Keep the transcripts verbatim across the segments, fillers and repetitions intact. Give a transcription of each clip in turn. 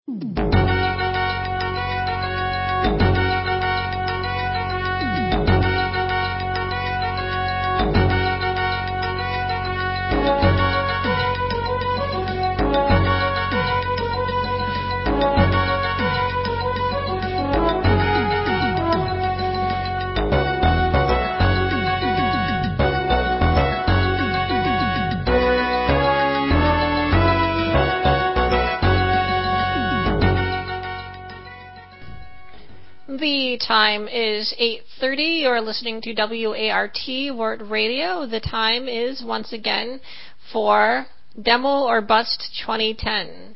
The time is eight thirty. You're listening to W A R T Word Radio. The time is, once again, for Demo or Bust twenty ten.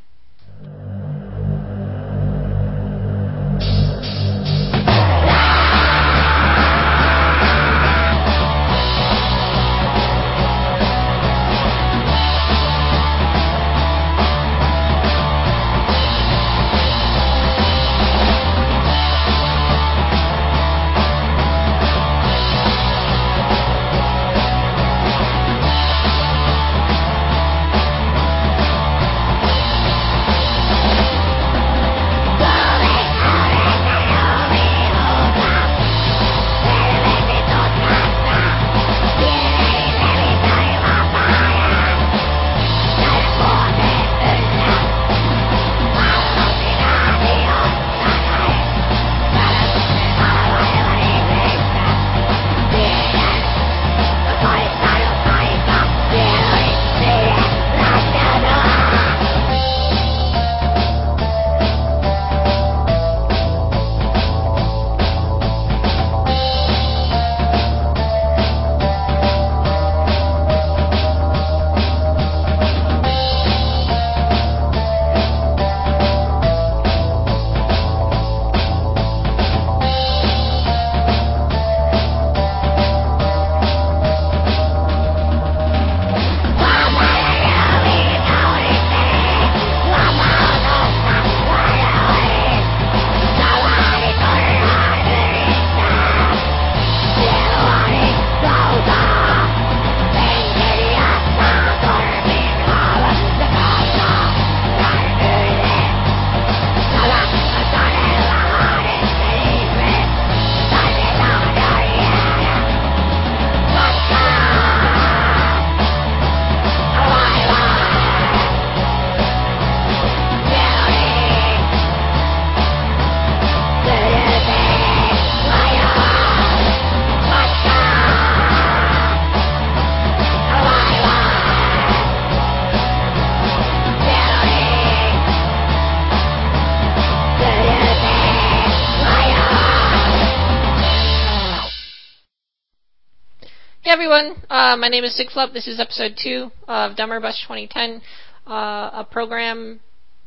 Hey everyone, uh, my name is Sigflup. This is episode two of Dumber Bus twenty ten, uh, a program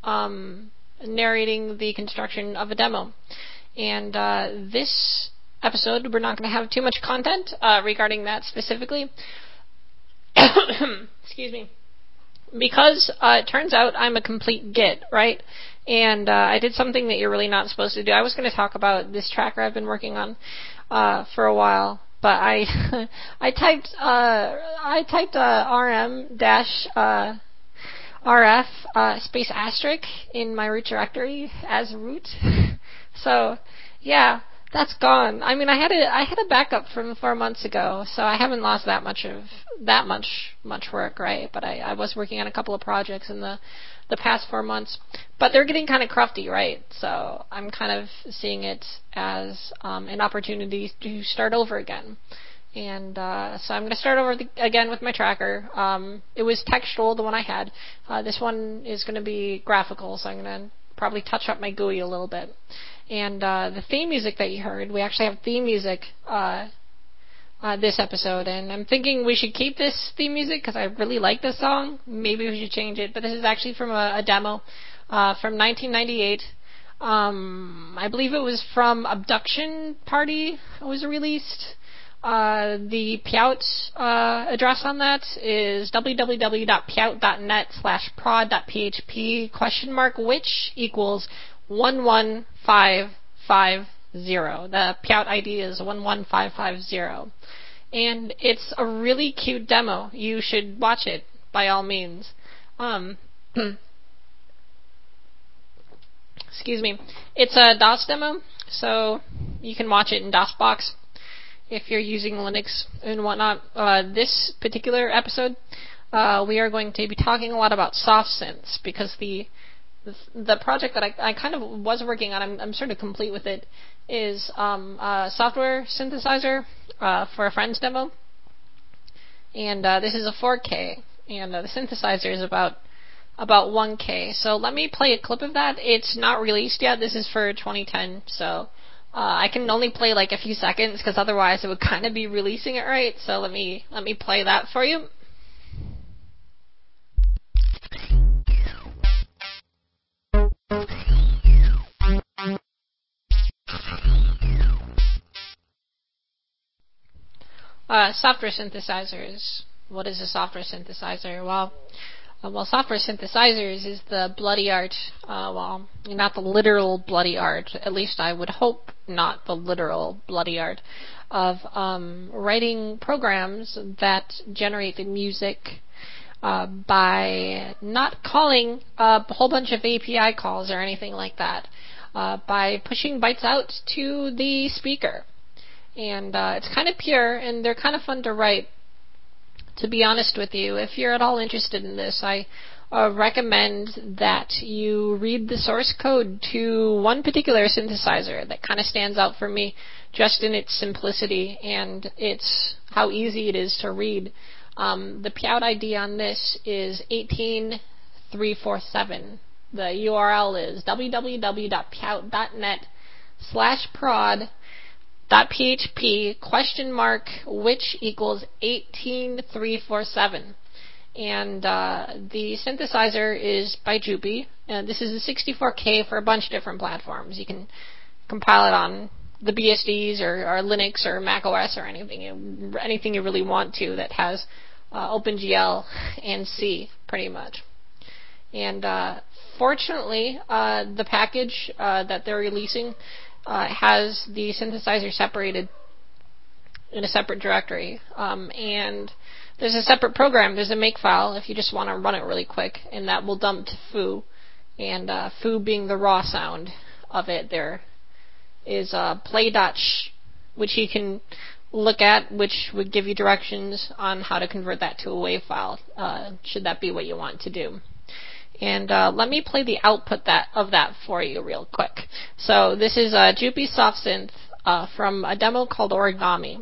um, narrating the construction of a demo. And uh, this episode, we're not going to have too much content uh, regarding that specifically. Excuse me. Because uh, it turns out I'm a complete git, right? And uh, I did something that you're really not supposed to do. I was going to talk about this tracker I've been working on uh, for a while. But I, I typed, uh, I typed uh, rm dash uh, rf uh, space asterisk in my root directory as root. So, yeah, that's gone. I mean, I had a, I had a backup from four months ago, so I haven't lost that much of that much much work, right? But I, I was working on a couple of projects in the the past four months, but they're getting kind of crufty, right? So I'm kind of seeing it as um, an opportunity to start over again. And uh, so I'm going to start over the, again with my tracker. Um, it was textual, the one I had. Uh, this one is going to be graphical, so I'm going to probably touch up my G U I a little bit. And uh, the theme music that you heard, we actually have theme music uh, uh, this episode, and I'm thinking we should keep this theme music because I really like this song. Maybe we should change it, but this is actually from a, a demo uh, from nineteen ninety-eight. Um, I believe it was from Abduction Party. It was released. Uh, the Pyout uh, address on that is www.pyout.net slash prod.php question mark which equals one one five five zero. The Pyout I D is one one five five zero. And it's a really cute demo. You should watch it by all means. Um, excuse me. It's a DOS demo, so you can watch it in DOSBox if you're using Linux and whatnot. Uh, this particular episode, uh, we are going to be talking a lot about soft synths, because the the project that I, I kind of was working on, I'm, I'm sort of complete with it, is um, a software synthesizer uh, for a friend's demo. And uh, this is a four K, and uh, the synthesizer is about about one K. So let me play a clip of that. It's not released yet. This is for twenty ten, so uh, I can only play like a few seconds, because otherwise it would kind of be releasing it right. So let me let me play that for you. Uh, software synthesizers. What is a software synthesizer? Well, uh, well, software synthesizers is the bloody art. Uh, well, not the literal bloody art. At least I would hope not the literal bloody art of um, writing programs that generate the music uh, by not calling a whole bunch of A P I calls or anything like that. Uh, by pushing bytes out to the speaker. And uh, it's kind of pure, and they're kind of fun to write. To be honest with you, if you're at all interested in this, I uh, recommend that you read the source code to one particular synthesizer that kind of stands out for me just in its simplicity and its how easy it is to read. Um, the Pyout I D on this is eighteen three forty-seven. The U R L is www.pyout.net slash prod dot php question mark which equals eighteen three forty-seven. And uh, the synthesizer is by Joopy, and this is a sixty-four K for a bunch of different platforms. You can compile it on the B S Ds or, or Linux or Mac O S or anything you, anything you really want to that has uh, OpenGL and C, pretty much. And uh, fortunately, uh, the package uh, that they're releasing uh, has the synthesizer separated in a separate directory. Um, and there's a separate program. There's a makefile if you just want to run it really quick, and that will dump to foo. And uh, foo being the raw sound of it, there is uh, play.sh, which you can look at, which would give you directions on how to convert that to a WAV file, uh, should that be what you want to do. And uh, let me play the output that of that for you real quick. So this is a Joopy soft synth uh, from a demo called Origami.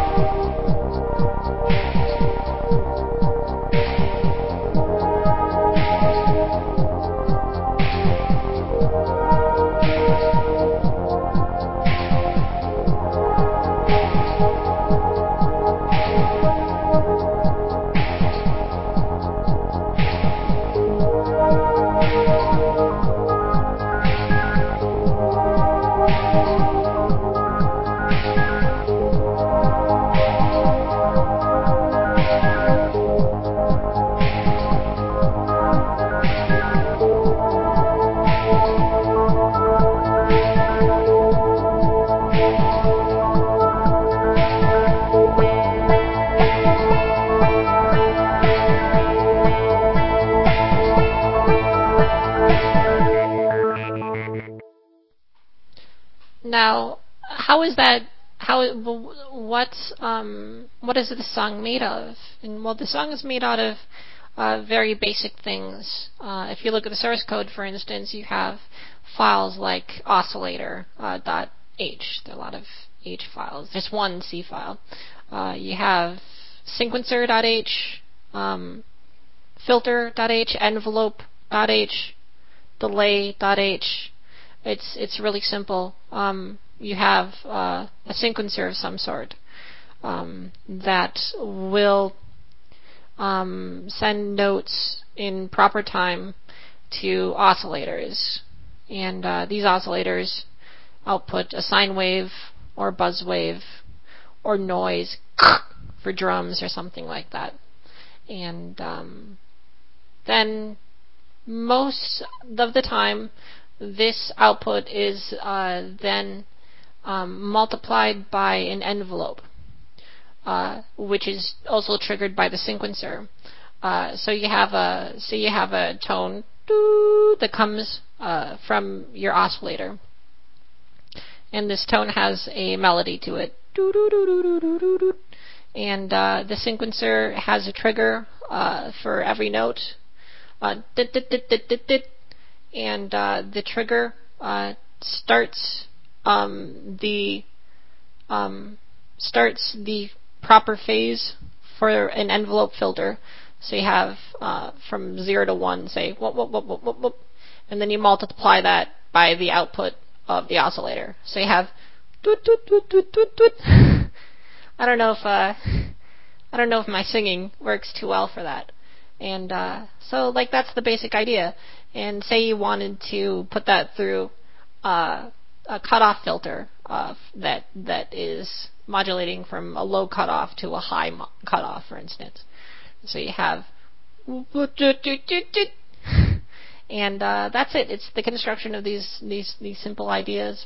Now, how is that? How what's um what is the song made of? And well, the song is made out of uh, very basic things. Uh, if you look at the source code, for instance, you have files like oscillator uh, dot h. There are a lot of H files. There's one C file. Uh, you have sequencer dot h, um, filter dot h, envelope dot h, delay dot h. It's it's really simple. Um, you have uh, a sequencer of some sort um, that will um, send notes in proper time to oscillators, and uh, these oscillators output a sine wave or buzz wave or noise for drums or something like that. And um, then most of the time, this output is uh, then um, multiplied by an envelope, uh, which is also triggered by the sequencer. Uh, so you have a so you have a tone that comes uh, from your oscillator, and this tone has a melody to it, and uh, the sequencer has a trigger uh, for every note. Uh, and uh, the trigger uh, starts um, the um, starts the proper phase for an envelope filter. So you have uh, from zero to one, say whoop, whoop, whoop, whoop, whoop, whoop, and then you multiply that by the output of the oscillator. So you have doot, doot, doot, doot, doot, doot. I don't know if uh, I don't know if my singing works too well for that. And uh, so, like, that's the basic idea. And say you wanted to put that through uh, a cutoff filter uh, that that is modulating from a low cutoff to a high mo- cutoff, for instance. So you have, and uh, that's it. It's the construction of these these these simple ideas.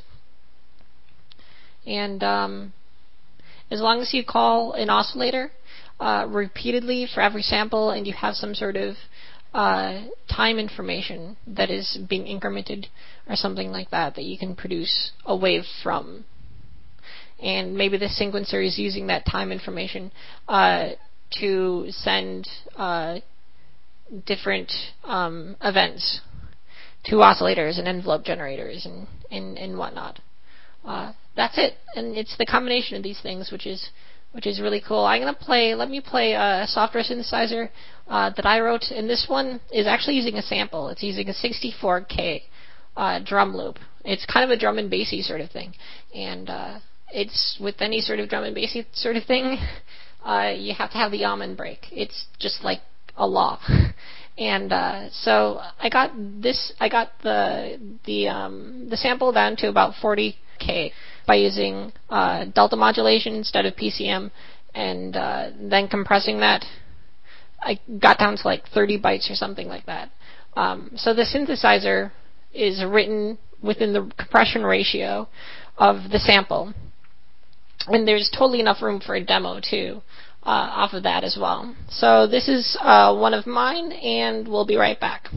And um, as long as you call an oscillator uh, repeatedly for every sample, and you have some sort of uh, time information that is being incremented or something like that, that you can produce a wave from. And maybe the sequencer is using that time information uh, to send uh, different um, events to oscillators and envelope generators and, and, and whatnot. Uh, that's it, and it's the combination of these things which is which is really cool. I'm gonna play. Let me play a software synthesizer uh, that I wrote, and this one is actually using a sample. It's using a sixty-four K uh, drum loop. It's kind of a drum and bassy sort of thing, and uh, it's with any sort of drum and bassy sort of thing, uh, you have to have the almond break. It's just like a law. And uh, so I got this. I got the the um, the sample down to about forty K by using uh, delta modulation instead of P C M, and uh, then compressing that. I got down to like thirty bytes or something like that. Um, so the synthesizer is written within the compression ratio of the sample, and there's totally enough room for a demo too. Uh, off of that as well. So this is uh, one of mine, and we'll be right back.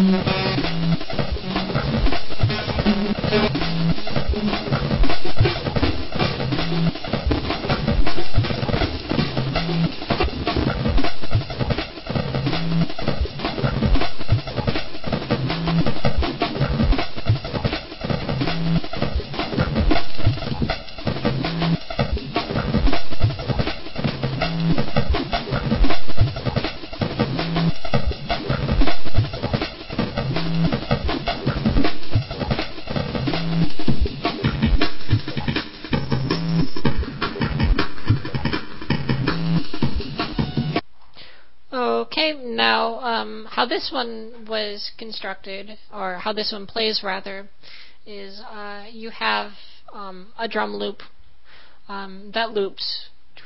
Okay, now um, how this one was constructed, or how this one plays rather, is uh, you have um, a drum loop um, that loops.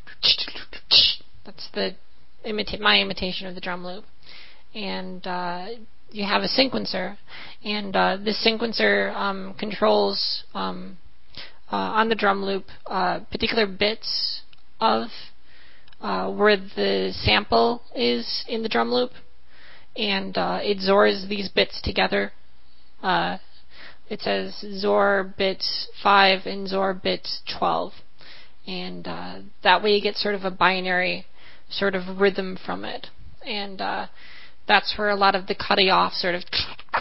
That's the imita- my imitation of the drum loop, and uh, you have a sequencer, and uh, this sequencer um, controls um, uh, on the drum loop uh, particular bits of Uh, where the sample is in the drum loop, and uh, it Z O Rs these bits together. Uh, it says Z O R bits five and Z O R bits twelve, and uh, that way you get sort of a binary sort of rhythm from it, and uh, that's where a lot of the cutting off sort of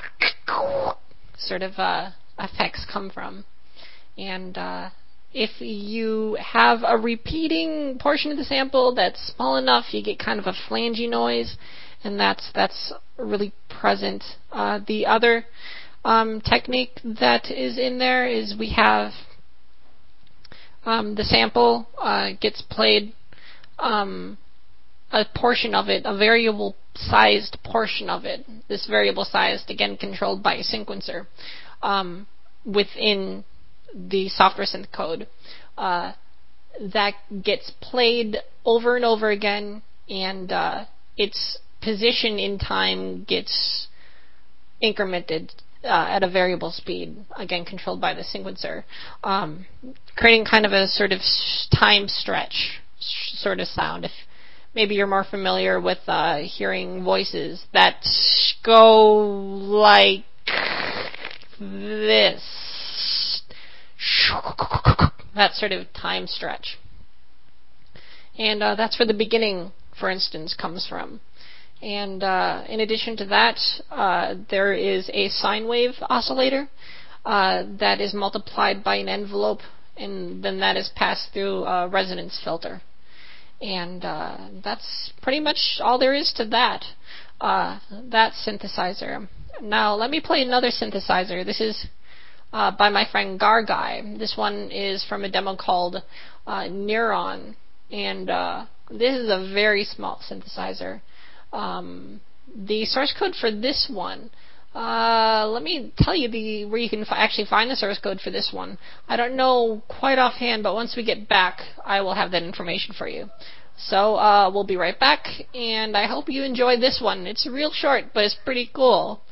sort of uh, effects come from, and uh, if you have a repeating portion of the sample that's small enough, you get kind of a flangey noise, and that's that's really present. Uh, the other um, technique that is in there is we have um, the sample uh, gets played, um, a portion of it, a variable sized portion of it. This variable sized, again, controlled by a sequencer um, within the software synth code, uh, that gets played over and over again, and uh, its position in time gets incremented uh, at a variable speed, again controlled by the sequencer, um, creating kind of a sort of time stretch sort of sound. If maybe you're more familiar with uh, hearing voices that go like this, that sort of time stretch. And uh, that's where the beginning, for instance, comes from. And uh, in addition to that, uh, there is a sine wave oscillator uh, that is multiplied by an envelope, and then that is passed through a resonance filter. And uh, that's pretty much all there is to that, uh, that synthesizer. Now, let me play another synthesizer. This is Uh, by my friend Garguy. This one is from a demo called uh, Neuron, and uh, this is a very small synthesizer. Um, the source code for this one, uh, let me tell you the where you can f- actually find the source code for this one. I don't know quite offhand, but once we get back, I will have that information for you. So uh, we'll be right back, and I hope you enjoy this one. It's real short, but it's pretty cool.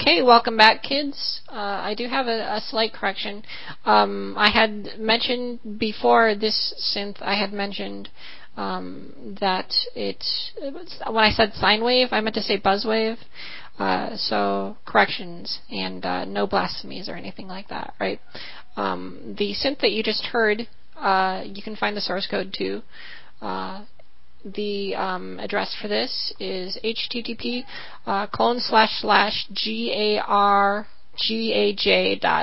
Hey, welcome back, kids. Uh, I do have a, a slight correction. Um, I had mentioned before this synth, I had mentioned um, that it, it was, when I said sine wave, I meant to say buzz wave. Uh, so, corrections, and uh, no blasphemies or anything like that, right? Um, the synth that you just heard, uh, you can find the source code to. Uh, The um, address for this is http uh, colon slash slash gar gaj dot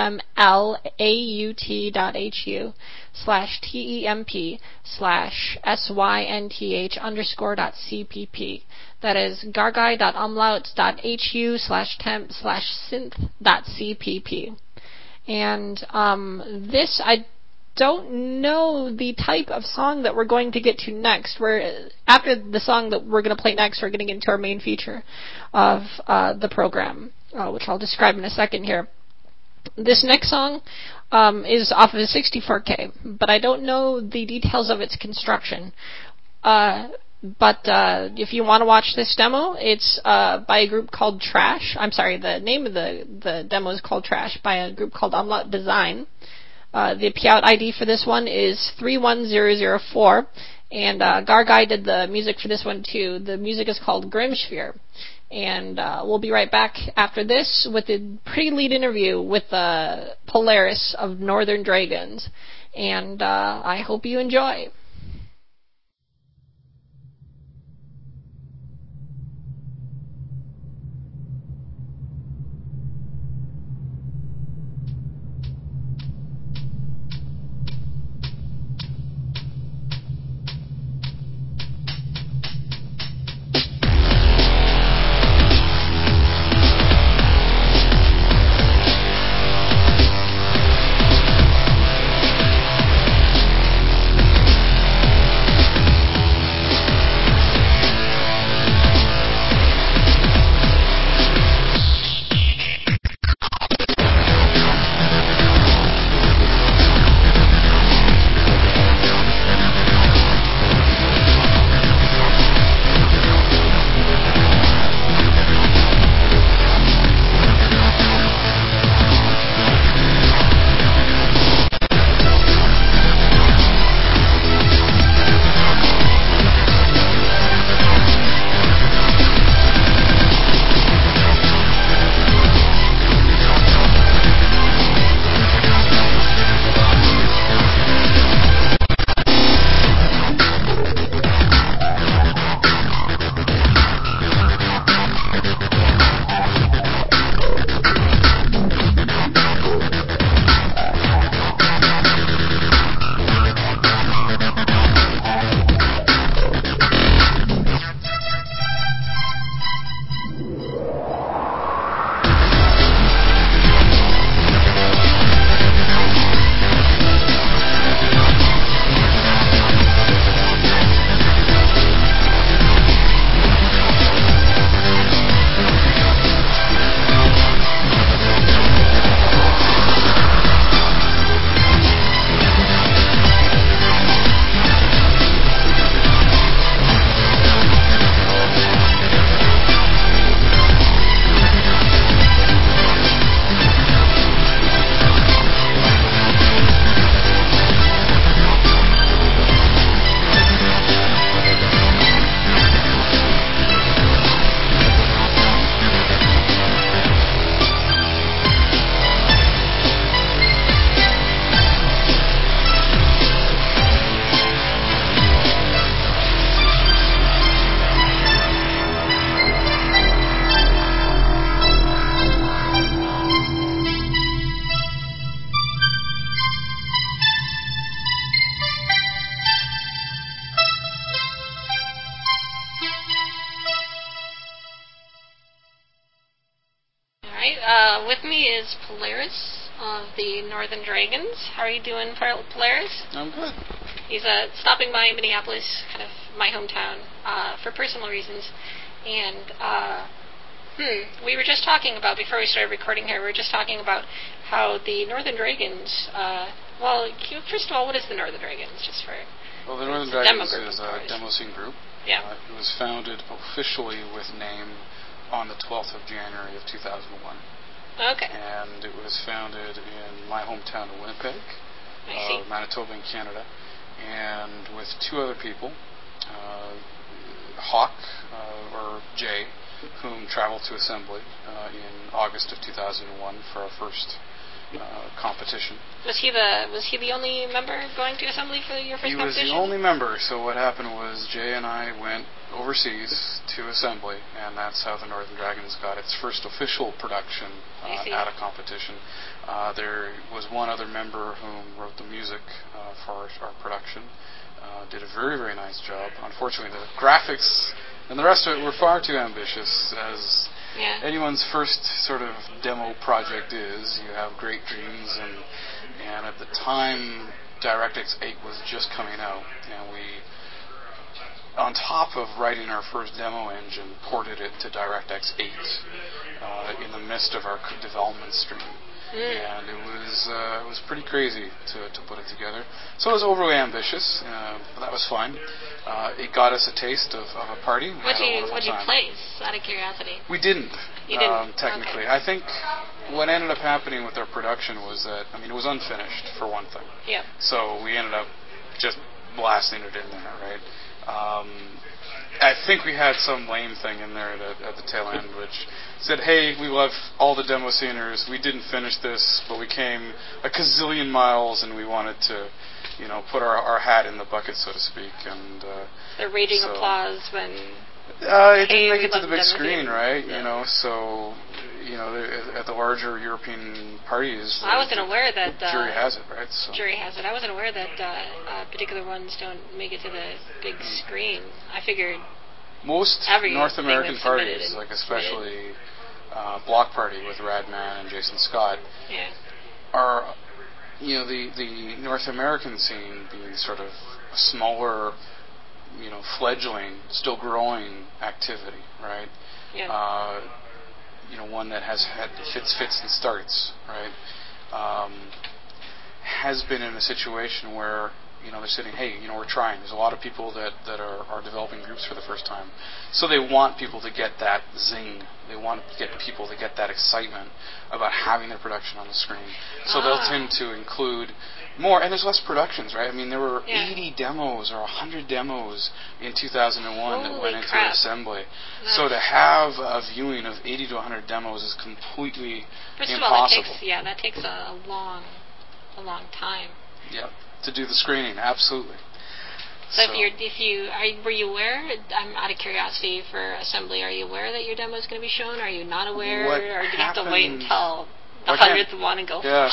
umlaut dot hu slash temp slash synth underscore dot cpp. That is gargai dot umlaut dot hu slash temp slash synth dot cpp. And um, this, I don't know the type of song that we're going to get to next. We're, after the song that we're going to play next, we're getting into our main feature of uh, the program, uh, which I'll describe in a second here. This next song um, is off of a sixty-four K, but I don't know the details of its construction. Uh, but uh, if you want to watch this demo, it's uh, by a group called Trash. I'm sorry, the name of the, the demo is called Trash, by a group called Umlaut Design. Uh, the P out I D for this one is three one zero zero four, and uh, Gargai did the music for this one too. The music is called Grimsphere, and uh, we'll be right back after this with a pre-lead interview with uh, Polaris of Northern Dragons, and uh, I hope you enjoy. Uh, with me is Polaris of the Northern Dragons. How are you doing, Polaris? I'm good. He's uh, stopping by Minneapolis, kind of my hometown, uh, for personal reasons. And uh, hmm, we were just talking about, before we started recording here, we were just talking about how the Northern Dragons, uh, well, first of all, what is the Northern Dragons, just for... Well, the Northern Dragons is a demo scene group. Yeah. Uh, it was founded officially with name on the twelfth of January of two thousand one. Okay. And it was founded in my hometown of Winnipeg, I uh, Manitoba in Canada, and with two other people, uh, Hawk, uh, or Jay, whom traveled to Assembly uh, in August of two thousand one for our first uh, competition. Was he the was he the only member going to Assembly for your first he competition? He was the only member. So what happened was Jay and I went overseas to Assembly, and that's how the Northern Dragons got its first official production uh, at a competition. Uh, there was one other member who wrote the music uh, for our, our production. Uh, did a very, very nice job. Unfortunately, the graphics and the rest of it were far too ambitious, as yeah. anyone's first sort of demo project is. You have great dreams, and and at the time, DirectX eight was just coming out, and we, on top of writing our first demo engine, ported it to DirectX eight uh, in the midst of our development stream. Mm. And it was uh, it was pretty crazy to, to put it together. So it was overly ambitious, uh, but that was fine. Uh, it got us a taste of, of a party. What did you What did you place? Out of curiosity. We didn't. You didn't. Um, technically, okay. I think what ended up happening with our production was that I mean it was unfinished for one thing. Yeah. So we ended up just blasting it in there, right? Um, I think we had some lame thing in there at, at the tail end, which said, hey, we love all the demo sceners. We didn't finish this, but we came a gazillion miles, and we wanted to, you know, put our, our hat in the bucket, so to speak. And uh, the raging so, applause when... Uh, it hey, didn't make it to the big screen, sceners. right? Yeah. You know, so... You know, at the larger European parties, I wasn't aware that uh, jury has it, right? So. Jury has it. I wasn't aware that uh, uh, particular ones don't make it to the big screen. I figured most North American parties, like especially uh, Block Party with Radman and Jason Scott, yeah. are, you know, the the North American scene being sort of a smaller, you know, fledgling, still growing activity, right? Yeah. Uh, you know, one that has had fits, fits and starts, right, um, has been in a situation where, you know, they're sitting, hey, you know, we're trying. There's a lot of people that, that are, are developing groups for the first time. So they want people to get that zing. They want to get people to get that excitement about having their production on the screen. So ah. they'll tend to include more, and there's less productions, right? I mean, there were yeah. eighty demos or one hundred demos in two thousand one Holy that went into crap. Assembly. Nice. So to have a viewing of eighty to one hundred demos is completely First impossible. Of all, that takes, yeah, that takes a, a long, a long time. Yep, to do the screening, absolutely. So, so if you're, if you, are, were you aware? I'm out of curiosity for Assembly. Are you aware that your demo is going to be shown? Are you not aware, what or did you happened, have to wait until the what hundredth hap- one and go? Yeah.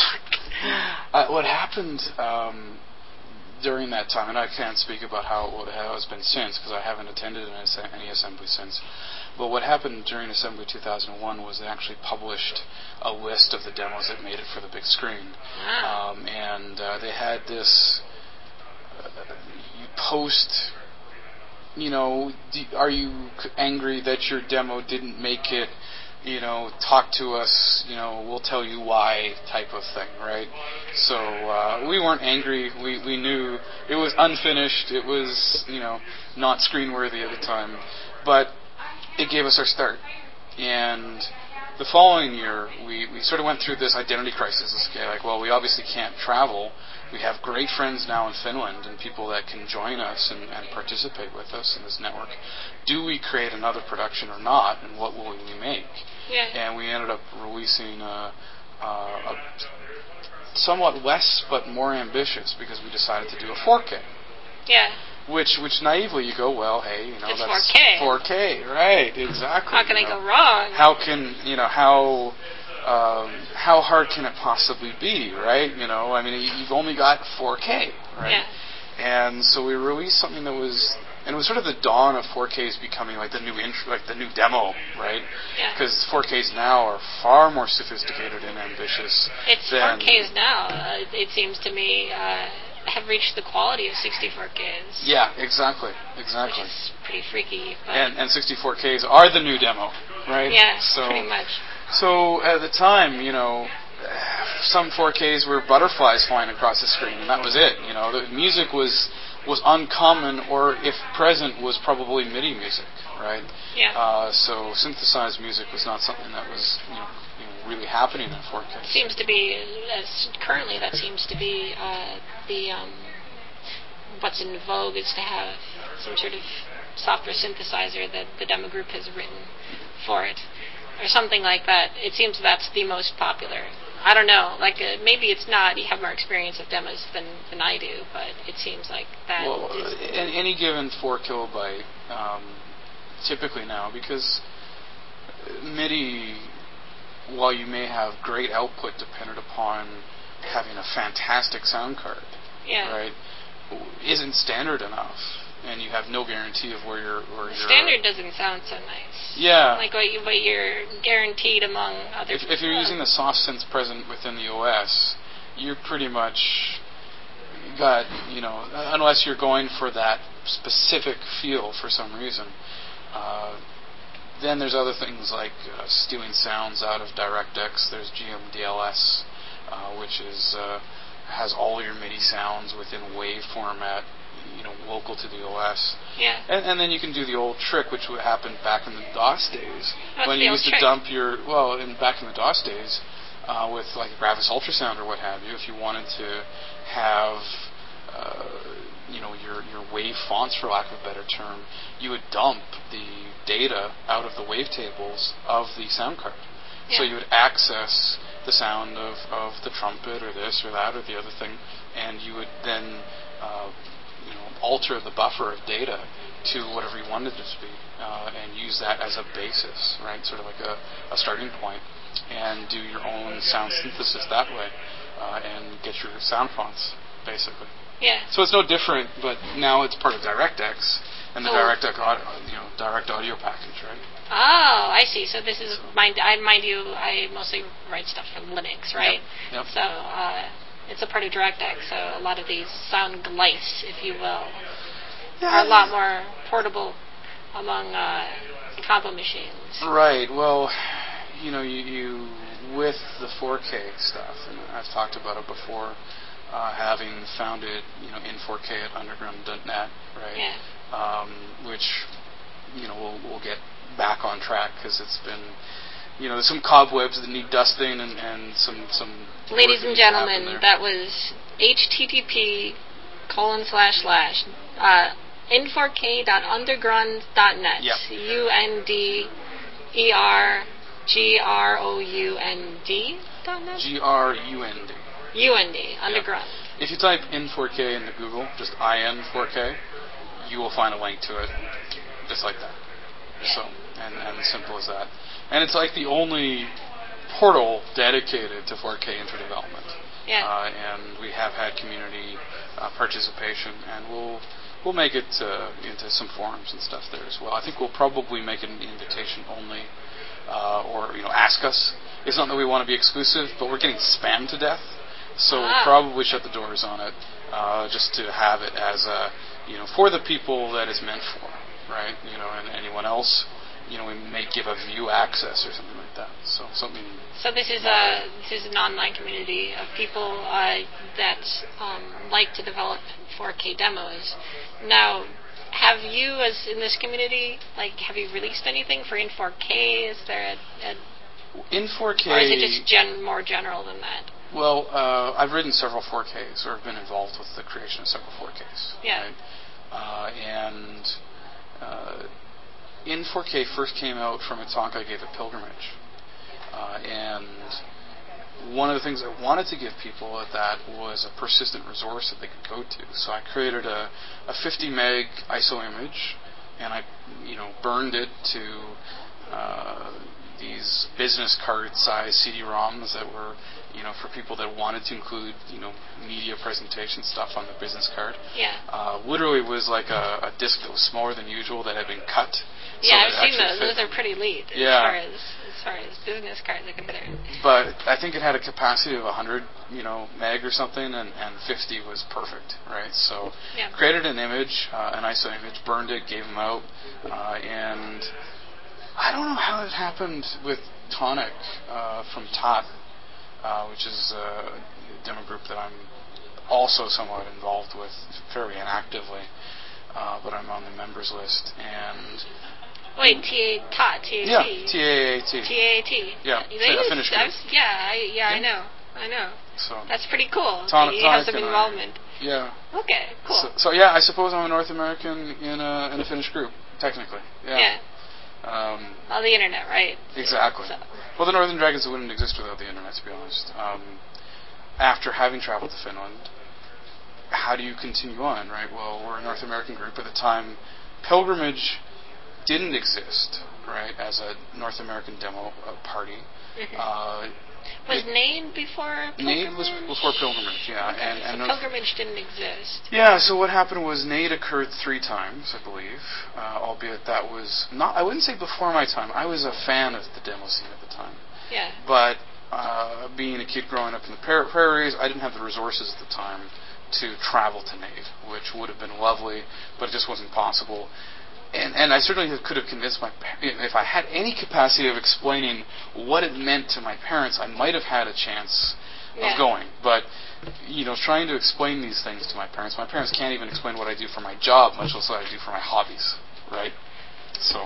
uh, what happened um, during that time, and I can't speak about how, how it's been since because I haven't attended any Assembly since. But what happened during Assembly two thousand one was they actually published a list of the demos that made it for the big screen, wow. um, and uh, they had this. Uh, you post, you know, do, are you angry that your demo didn't make it? You know, talk to us, you know, we'll tell you why type of thing, right? So uh, we weren't angry. We we knew it was unfinished. It was, you know, not screen worthy at the time, but it gave us our start. And the following year, we, we sort of went through this identity crisis. Okay, like, well, we obviously can't travel. We have great friends now in Finland and people that can join us and, and participate with us in this network. Do we create another production or not, and what will we make? Yeah. And we ended up releasing a, a, a somewhat less but more ambitious because we decided to do a four K. Yeah. Which, which naively you go, well, hey, you know, it's that's four K. four K, right? Exactly. How can you I know. go wrong? How can you know how um, how hard can it possibly be, right? You know, I mean, you've only got four K, right? Yeah. And so we released something that was, and it was sort of the dawn of four Ks becoming like the new intro, like the new demo, right? Because yeah. four Ks now are far more sophisticated and ambitious. It's than four Ks now. Uh, it seems to me. Uh, have reached the quality of sixty-four Ks. Yeah, exactly, exactly. Which is pretty freaky. But and and sixty-four Ks are the new demo, right? Yeah, so, pretty much. So at the time, you know, some four Ks were butterflies flying across the screen, and that was it. You know, the music was was uncommon, or if present, was probably MIDI music, right? Yeah. Uh, so synthesized music was not something that was you know, you know really happening in four K. Seems to be, as currently, that seems to be uh, the um, what's in vogue is to have some sort of software synthesizer that the demo group has written for it, or something like that. It seems that's the most popular. I don't know. Like uh, maybe it's not. You have more experience of demos than, than I do, but it seems like that. Well, is in any given four kilobyte, um, typically now, because MIDI, while you may have great output dependent upon having a fantastic sound card, yeah. right, isn't standard enough, and you have no guarantee of where you're. Where you're standard doesn't sound so nice. Yeah. Like what, you, what you're guaranteed among other. If, if you're uh, using the soft synths present within the O S, you're pretty much got, you know, unless you're going for that specific feel for some reason. Uh, then there's other things like uh, stealing sounds out of DirectX. There's G M D L S, uh, which is uh, has all your MIDI sounds within WAV format, you know, local to the O S. Yeah. And, and then you can do the old trick, which would happen back in the DOS days, What's when the you old used to trick? dump your well, in back in the DOS days, uh, with like Gravis Ultrasound or what have you. If you wanted to have uh, you know, your, your wave fonts, for lack of a better term, you would dump the data out of the wavetables of the sound card. Yeah. So you would access the sound of, of the trumpet or this or that or the other thing, and you would then uh, you know, alter the buffer of data to whatever you wanted it to be, uh, and use that as a basis, right? Sort of like a, a starting point, and do your own sound synthesis that way, uh, and get your sound fonts, basically. Yeah. So it's no different, but now it's part of DirectX and the Oh. DirectX audio, you know, Direct Audio package, right? Oh, I see. So this is mind. I mind you. I mostly write stuff for Linux, right? Yep. Yep. So uh, it's a part of DirectX. So a lot of these sound glice, if you will, Yeah. are a lot more portable among uh, combo machines. Right. Well, you know, you, you with the four K stuff, and I've talked about it before. Uh, having founded, you know, in four K at underground dot net, right? Yeah. Um, which, you know, we'll, we'll get back on track because it's been, you know, there's some cobwebs that need dusting and, and some some. Ladies and gentlemen, that was H T T P colon slash slash uh, in four K dot underground dot net. Yep. U N D E R G R O U N D dot net. G R U N D. U N D, underground. Yeah. If you type in four K into Google, just I N four K, you will find a link to it, just like that. Yeah. So, and, and simple as that. And it's like the only portal dedicated to four K intro development. Yeah. Uh, and we have had community uh, participation, and we'll we'll make it uh, into some forums and stuff there as well. I think we'll probably make it an invitation only, uh, or you know, ask us. It's not that we want to be exclusive, but we're getting spammed to death. So ah. we'll probably shut the doors on it, uh, just to have it as a, you know, for the people that it's meant for, right? You know, and anyone else, you know, we may give a view access or something like that. So something. So this is a this is an online community of people uh, that um, like to develop four K demos. Now, have you, as in this community, like, have you released anything for in four K? Is there a, a in four K, or is it just gen, more general than that? Well, uh, I've written several four Ks, or have been involved with the creation of several four Ks. Yeah. Right? Uh, and uh, in four K first came out from a talk I gave at Pilgrimage. Uh, and one of the things I wanted to give people at that was a persistent resource that they could go to. So I created a, a fifty meg I S O image, and I, you know, burned it to uh, these business card size C D ROMs that were, you know, for people that wanted to include, you know, media presentation stuff on the business card. Yeah. Uh, literally was like a, a disc that was smaller than usual that had been cut. Yeah, so I've that seen actually those. fit. Those are pretty neat as Yeah. far as as far as business cards are concerned. But I think it had a capacity of one hundred, you know, meg or something, and, and fifty was perfect, right? So Yeah. created an image, uh, an I S O image, burned it, gave them out, uh, and I don't know how it happened with Tonic uh, from Tot, uh, which is a demo group that I'm also somewhat involved with very inactively, uh, but I'm on the members list. And wait, T A T A T. Yeah, T A A T. T A A T. Yeah, they a use, Finnish group. Yeah, I, yeah, yeah, I know, I know. So that's pretty cool. Ton- you have some involvement. I, yeah. Okay, cool. So, so yeah, I suppose I'm a North American in a in a Finnish group, technically. Yeah. Yeah. Um, All the internet, right? Exactly. So. Well, the Northern Dragons wouldn't exist without the internet, to be honest. Um, after having traveled to Finland, how do you continue on, right? Well, we're a North American group at the time. Pilgrimage didn't exist, right, as a North American demo uh, party. Mm-hmm. Uh, was N A D E before Pilgrimage? N A D E was before Pilgrimage, yeah. Okay, and, and so Pilgrimage didn't exist. Yeah, so what happened was N A D E occurred three times, I believe, uh, albeit that was not, I wouldn't say before my time. I was a fan of the demo scene at the time. Yeah. But uh, being a kid growing up in the prairies, I didn't have the resources at the time to travel to N A D E, which would have been lovely, but it just wasn't possible. And, and I certainly could have convinced my parents, if I had any capacity of explaining what it meant to my parents, I might have had a chance yeah. of going. But, you know, trying to explain these things to my parents, my parents can't even explain what I do for my job, much less what I do for my hobbies, right? So...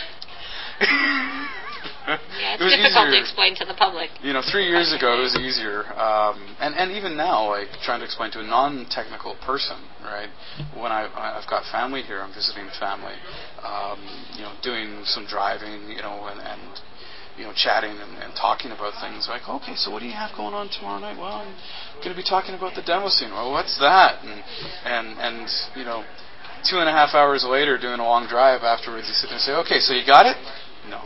yeah, it's it was difficult easier. to explain to the public. You know, three years ago it was easier, um, and and even now, like trying to explain to a non-technical person, right? When I I've got family here, I'm visiting family, um, you know, doing some driving, you know, and, and you know, chatting and, and talking about things like, okay, so what do you have going on tomorrow night? Well, I'm going to be talking about the demo scene. Well, what's that? And and and you know, two and a half hours later, doing a long drive afterwards, you sit there and say, okay, so you got it? No.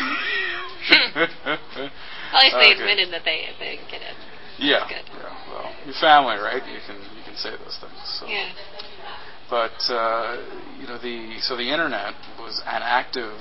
At least they okay. admitted that they they get it. Yeah. Good. Yeah. Well, your family, right? You can you can say those things. So. Yeah. But uh, you know the so the internet was an active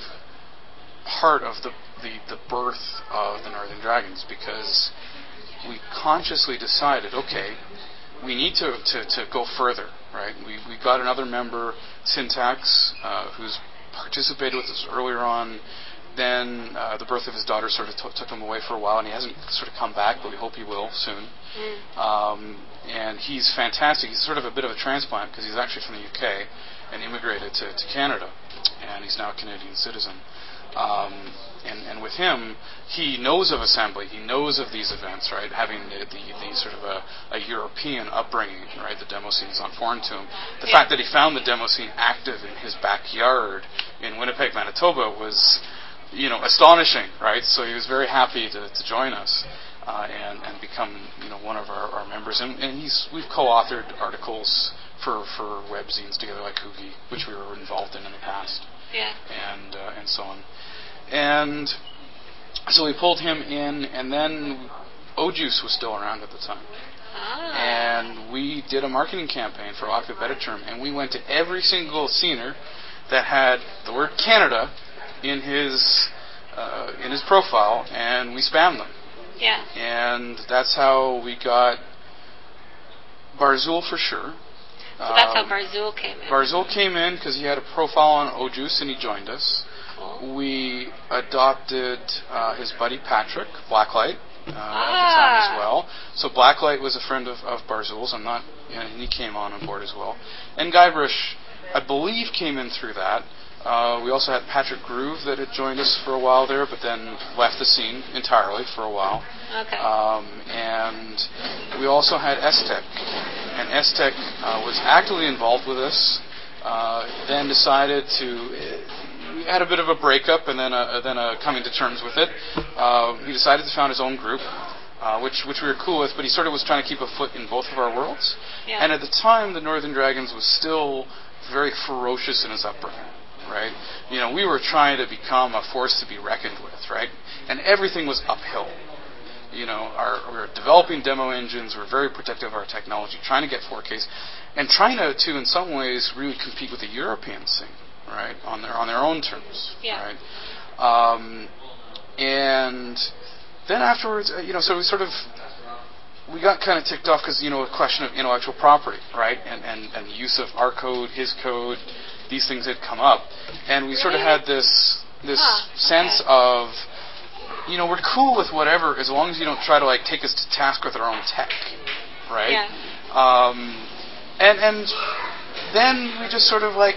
part of the, the the birth of the Northern Dragons because we consciously decided, okay, we need to, to, to go further, right? We we got another member, Syntax, uh, who's participated with us earlier on. Then uh, the birth of his daughter sort of t- took him away for a while, and he hasn't sort of come back, but we hope he will soon. Mm. Um, and he's fantastic. He's sort of a bit of a transplant because he's actually from the U K and immigrated to, to Canada, and he's now a Canadian citizen. Um, and, and with him, he knows of assembly. He knows of these events, right? Having the, the, the sort of a, a European upbringing, right? The demo scene is not foreign to him. The yeah. fact that he found the demo scene active in his backyard in Winnipeg, Manitoba was, you know, astonishing, right? So he was very happy to, to join us uh, and, and become, you know, one of our, our members. And, and he's we've co-authored articles for, for webzines together, like Hoogie, which we were involved in in the past. Yeah. And uh, and so on. And so we pulled him in, and then O-Juice was still around at the time. Ah. And we did a marketing campaign for lack of a better term, and we went to every single scener that had the word Canada in his uh, in his profile, and we spammed them. Yeah. And that's how we got Barzul for sure. So that's how Barzul came in. Barzul came in because he had a profile on O-Juice, and he joined us. Cool. We adopted uh, his buddy Patrick, Blacklight, uh, ah. at the time as well. So Blacklight was a friend of, of Barzul's. I'm not, you know, and he came on on board as well. And Guybrush, I believe, came in through that. Uh, we also had Patrick Groove that had joined us for a while there, but then left the scene entirely for a while. Okay. Um, and we also had S-Tech. And S-Tech uh, was actively involved with us, uh, then decided to... Uh, we had a bit of a breakup and then a, then a coming to terms with it. Uh, he decided to found his own group, uh, which which we were cool with, but he sort of was trying to keep a foot in both of our worlds. Yeah. And at the time, the Northern Dragons was still very ferocious in his upbringing. Right? You know, we were trying to become a force to be reckoned with, right? And everything was uphill. You know, our, we were developing demo engines, we were very protective of our technology, trying to get four Ks, and trying to, to in some ways, really compete with the European scene, right? On their on their own terms, yeah. right? Um, and then afterwards, you know, so we sort of we got kind of ticked off because, you know, a question of intellectual property, right? And and and the use of our code, his code. These things had come up, and we really? sort of had this this huh, sense okay. of, you know, we're cool with whatever as long as you don't try to like take us to task with our own tech, right? Yeah. Um, and and then we just sort of like,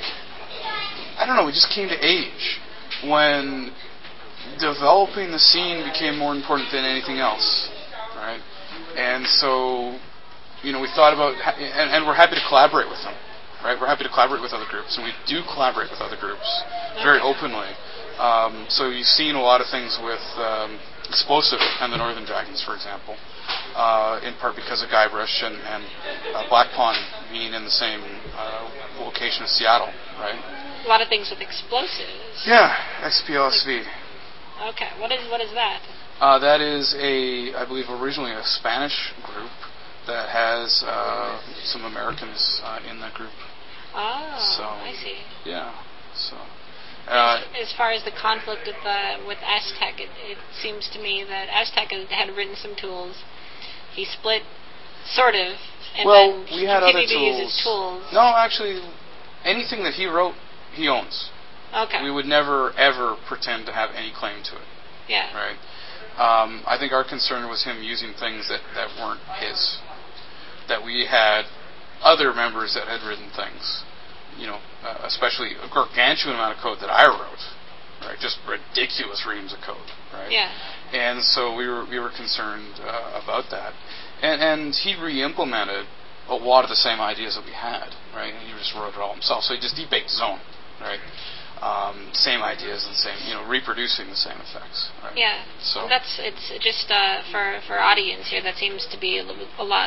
I don't know, we just came to age when developing the scene became more important than anything else, right? And so, you know, we thought about, and, and we're happy to collaborate with them, right? We're happy to collaborate with other groups, and we do collaborate with other groups very openly. Um, so you've seen a lot of things with um, Explosive and the Northern Dragons, for example, uh, in part because of Guybrush and, and uh, Black Pond being in the same uh, location as Seattle, right? A lot of things with explosives. Yeah, X P L S V. Okay, what is what is that? Uh, that is a, I believe, originally a Spanish group that has uh, some Americans uh, in that group. Oh, so, I see. Yeah, so. Uh, as, as far as the conflict with uh, with Aztec, it, it seems to me that Aztec had written some tools. He split, sort of, and well, then we had continued other tools. to use his tools. No, actually, anything that he wrote, he owns. Okay. We would never, ever pretend to have any claim to it. Yeah. Right? Um, I think our concern was him using things that, that weren't his. That we had other members that had written things. You know, uh, especially a gargantuan amount of code that I wrote, right? Just ridiculous reams of code, right? Yeah. And so we were we were concerned uh, about that, and and he re-implemented a lot of the same ideas that we had, right? And he just wrote it all himself. So he just debaked his own, right? Um, same ideas and same, you know, reproducing the same effects, right? Yeah. So that's it's just uh, for for audience here. That seems to be a, little, a lot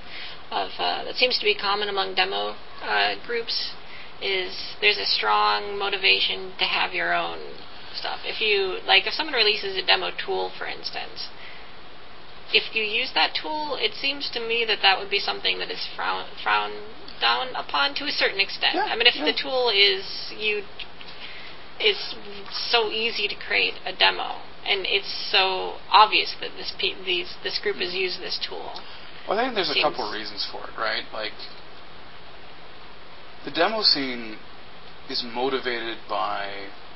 of uh, that seems to be common among demo uh, groups. Is there's a strong motivation to have your own stuff. If you, like, if someone releases a demo tool, for instance, if you use that tool, it seems to me that that would be something that is frown, frowned down upon to a certain extent. Yeah, I mean, if yeah. the tool is you, is so easy to create a demo, and it's so obvious that this pe- these this group has used this tool. Well, I think there's seems, a couple of reasons for it, right? Like, the demo scene is motivated by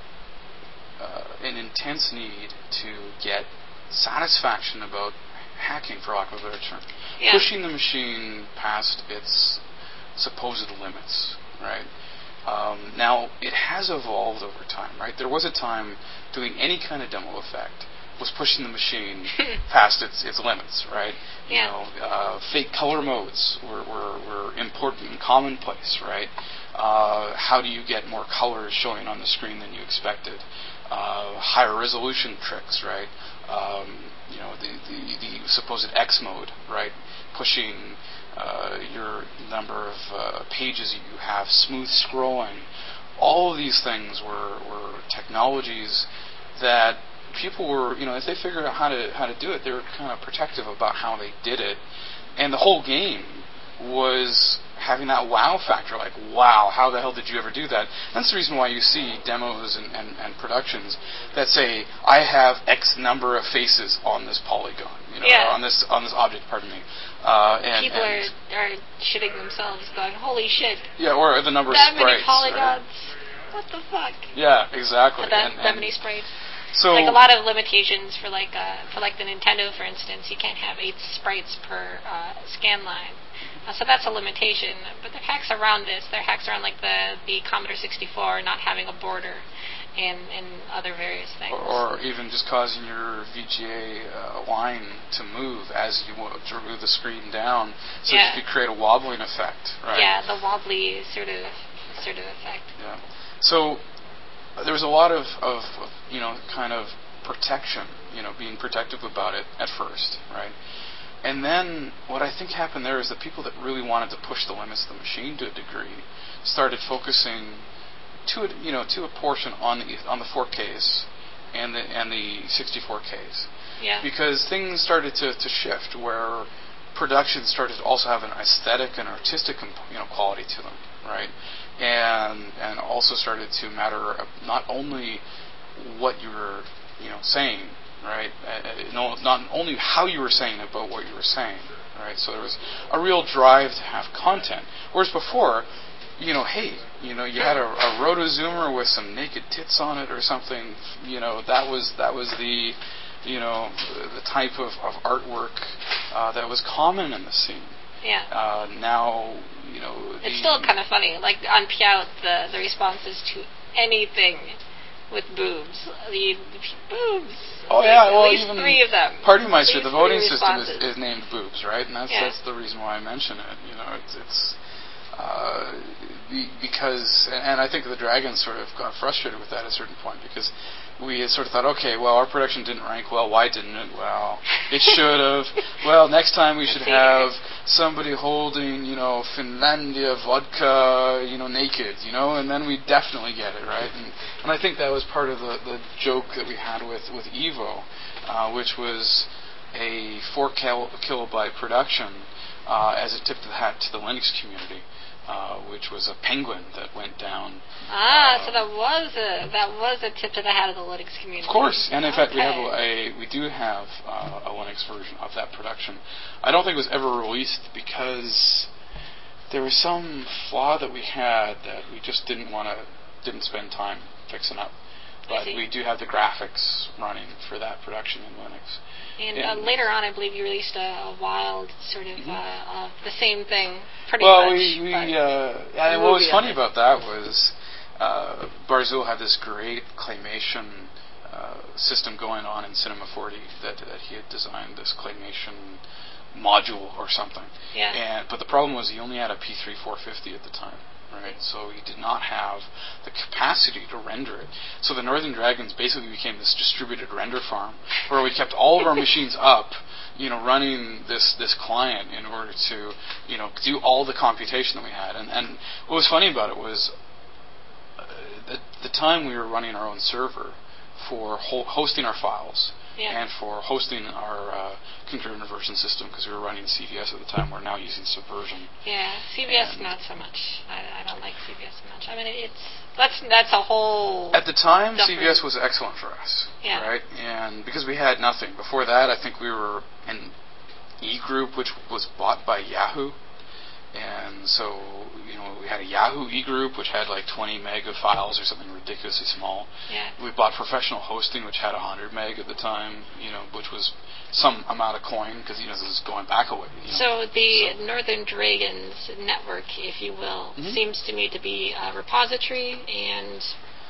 uh, an intense need to get satisfaction about hacking, for lack of a better term. Yeah. Pushing the machine past its supposed limits, right? Um, now, it has evolved over time, right? There was a time doing any kind of demo effect was pushing the machine past its its limits, right? You yeah. know, uh, fake color modes were, were, were important and commonplace, right? Uh, how do you get more colors showing on the screen than you expected? Uh, higher resolution tricks, right? Um, you know, the, the, the supposed X mode, right? Pushing uh, your number of uh, pages you have, smooth scrolling. All of these things were, were technologies that people were, you know, if they figured out how to how to do it, they were kind of protective about how they did it. And the whole game was having that wow factor, like, wow, how the hell did you ever do that? That's the reason why you see demos and, and, and productions that say, I have X number of faces on this polygon, you know, yeah. or on this on this object, pardon me. Uh, and, People and are, are shitting themselves, going, holy shit. Yeah, or the number that of sprites. That many polygons. Right? What the fuck? Yeah, exactly. That, and, that and many sprites. So, like a lot of limitations for like uh, for like the Nintendo, for instance, you can't have eight sprites per uh, scan line. Uh, so that's a limitation. But there are hacks around this. There are hacks around like the, the Commodore sixty-four not having a border and, and other various things. Or, or even just causing your V G A uh, line to move as you drew the screen down, so yeah. that you could create a wobbling effect, right? Yeah, the wobbly sort of sort of effect. Yeah. So there was a lot of, of, of, you know, kind of protection, you know, being protective about it at first, right? And then what I think happened there is the people that really wanted to push the limits of the machine to a degree started focusing to a, you know, to a portion on the on the four Ks and the and the sixty-four Ks. Yeah. Because things started to, to shift where production started to also have an aesthetic and artistic, you know, quality to them, right? And and also started to matter not only what you were, you know, saying, right? Uh, no, not only how you were saying it, but what you were saying, right? So there was a real drive to have content. Whereas before, you know, hey, you know, you had a, a rotozoomer with some naked tits on it or something, you know, that was that was the, you know, the type of, of artwork uh, that was common in the scene. Yeah. Uh, now, you know... It's still kind of funny. Like, on Pyout, the, the responses to anything with boobs. The, the boobs. Oh, yeah. At well, least even three of them. Partymeister, the voting system is, responses. is named boobs, right? And that's Yeah. that's the reason why I mention it. You know, it's... it's uh, be, because... And, and I think the Dragons sort of got frustrated with that at a certain point, because we had sort of thought, okay, well, our production didn't rank well. Why didn't it? Well, it should have. Well, next time we should have somebody holding, you know, Finlandia vodka, you know, naked, you know, and then we definitely get it, right? And, and I think that was part of the, the joke that we had with, with Evo, uh, which was a four kil- kilobyte production uh, as a tip of the hat to the Linux community. Uh, which was a penguin that went down. Ah, uh, so that was a that was a tip to the hat of the Linux community. Of course, and in okay. fact, we have a we do have uh, a Linux version of that production. I don't think it was ever released because there was some flaw that we had that we just didn't want to didn't spend time fixing up. But we do have the graphics running for that production in Linux. And, and uh, later on, I believe you released a, a wild sort of mm-hmm. uh, uh, the same thing, pretty well, much. Well, we, we uh, yeah, what was funny about that was uh, Barzul had this great claymation uh, system going on in Cinema forty that that he had designed, this claymation module or something. Yeah. And but the problem was he only had a P three four fifty at the time. Right, so he did not have the capacity to render it. So the Northern Dragons basically became this distributed render farm, where we kept all of our machines up, you know, running this this client in order to, you know, do all the computation that we had. And and what was funny about it was, uh, at the time we were running our own server for ho- hosting our files. Yeah. And for hosting our uh, concurrent inversion system, because we were running C V S at the time, we're now using Subversion. Yeah, C V S and not so much. I, I don't like C V S so much. I mean, it's that's that's a whole. At the time, different. C V S was excellent for us, yeah. right? And because we had nothing before that, I think we were in E Group, which was bought by Yahoo. And so, you know, we had a Yahoo E-Group, which had like twenty meg of files or something ridiculously small. Yeah. We bought Professional Hosting, which had one hundred meg at the time, you know, which was some amount of coin, because, you know, this is going back a way. You know. So the so. Northern Dragons network, if you will, mm-hmm. seems to me to be a repository and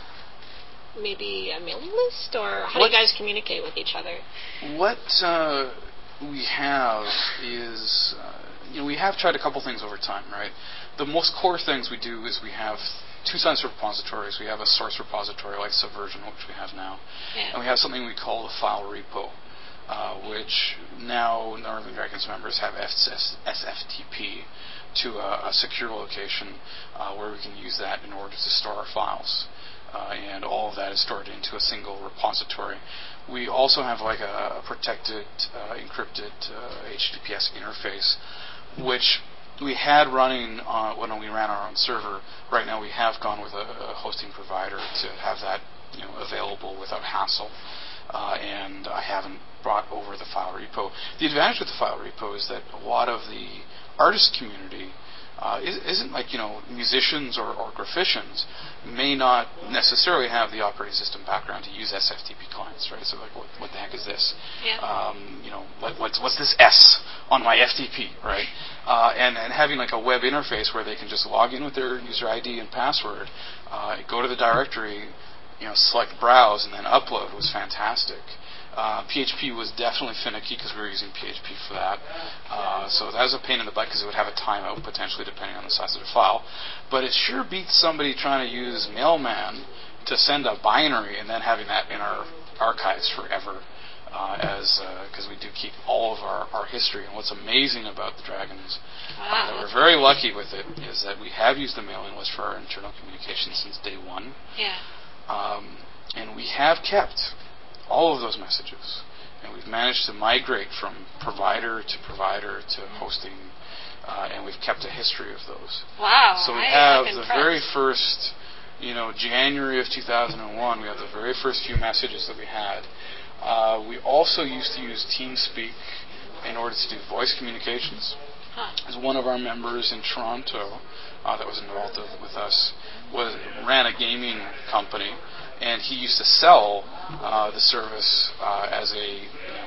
maybe a mailing list, or how what, do you guys communicate with each other? What uh, we have is... Uh, You know, we have tried a couple things over time, right? The most core things we do is we have two science repositories. We have a source repository like Subversion, which we have now. Yeah. And we have something we call the file repo, uh, which now Northern Dragons members have S F T P to a, a secure location uh, where we can use that in order to store our files. Uh, and all of that is stored into a single repository. We also have like a, a protected, uh, encrypted uh, H T T P S interface, which we had running uh, when we ran our own server. Right now we have gone with a, a hosting provider to have that, you know, available without hassle. Uh, and I haven't brought over the file repo. The advantage with the file repo is that a lot of the artist community uh, is, isn't like, you know, musicians or, or graphicians may not necessarily have the operating system background to use S F T P clients, right? So like, what, what the heck is this? Yeah. Um, you know, what, what's what's this S on my F T P, right? Uh, and and having like a web interface where they can just log in with their user I D and password, uh, go to the directory, you know, select browse, and then upload was fantastic. Uh, P H P was definitely finicky because we were using P H P for that. Uh, so that was a pain in the butt because it would have a timeout potentially depending on the size of the file. But it sure beats somebody trying to use Mailman to send a binary and then having that in our archives forever. Uh, as because uh, we do keep all of our, our history. And what's amazing about the Dragons, wow. uh, that we're very lucky with it, is that we have used the mailing list for our internal communication since day one. Yeah. Um, and we have kept all of those messages, and we've managed to migrate from provider to provider to hosting, uh, and we've kept a history of those. Wow! So we I, have I'm the impressed. very first, you know, January of two thousand one. We have the very first few messages that we had. Uh, we also used to use TeamSpeak in order to do voice communications. Huh. As one of our members in Toronto uh, that was involved with us was ran a gaming company. And he used to sell uh, the service uh, as a you know,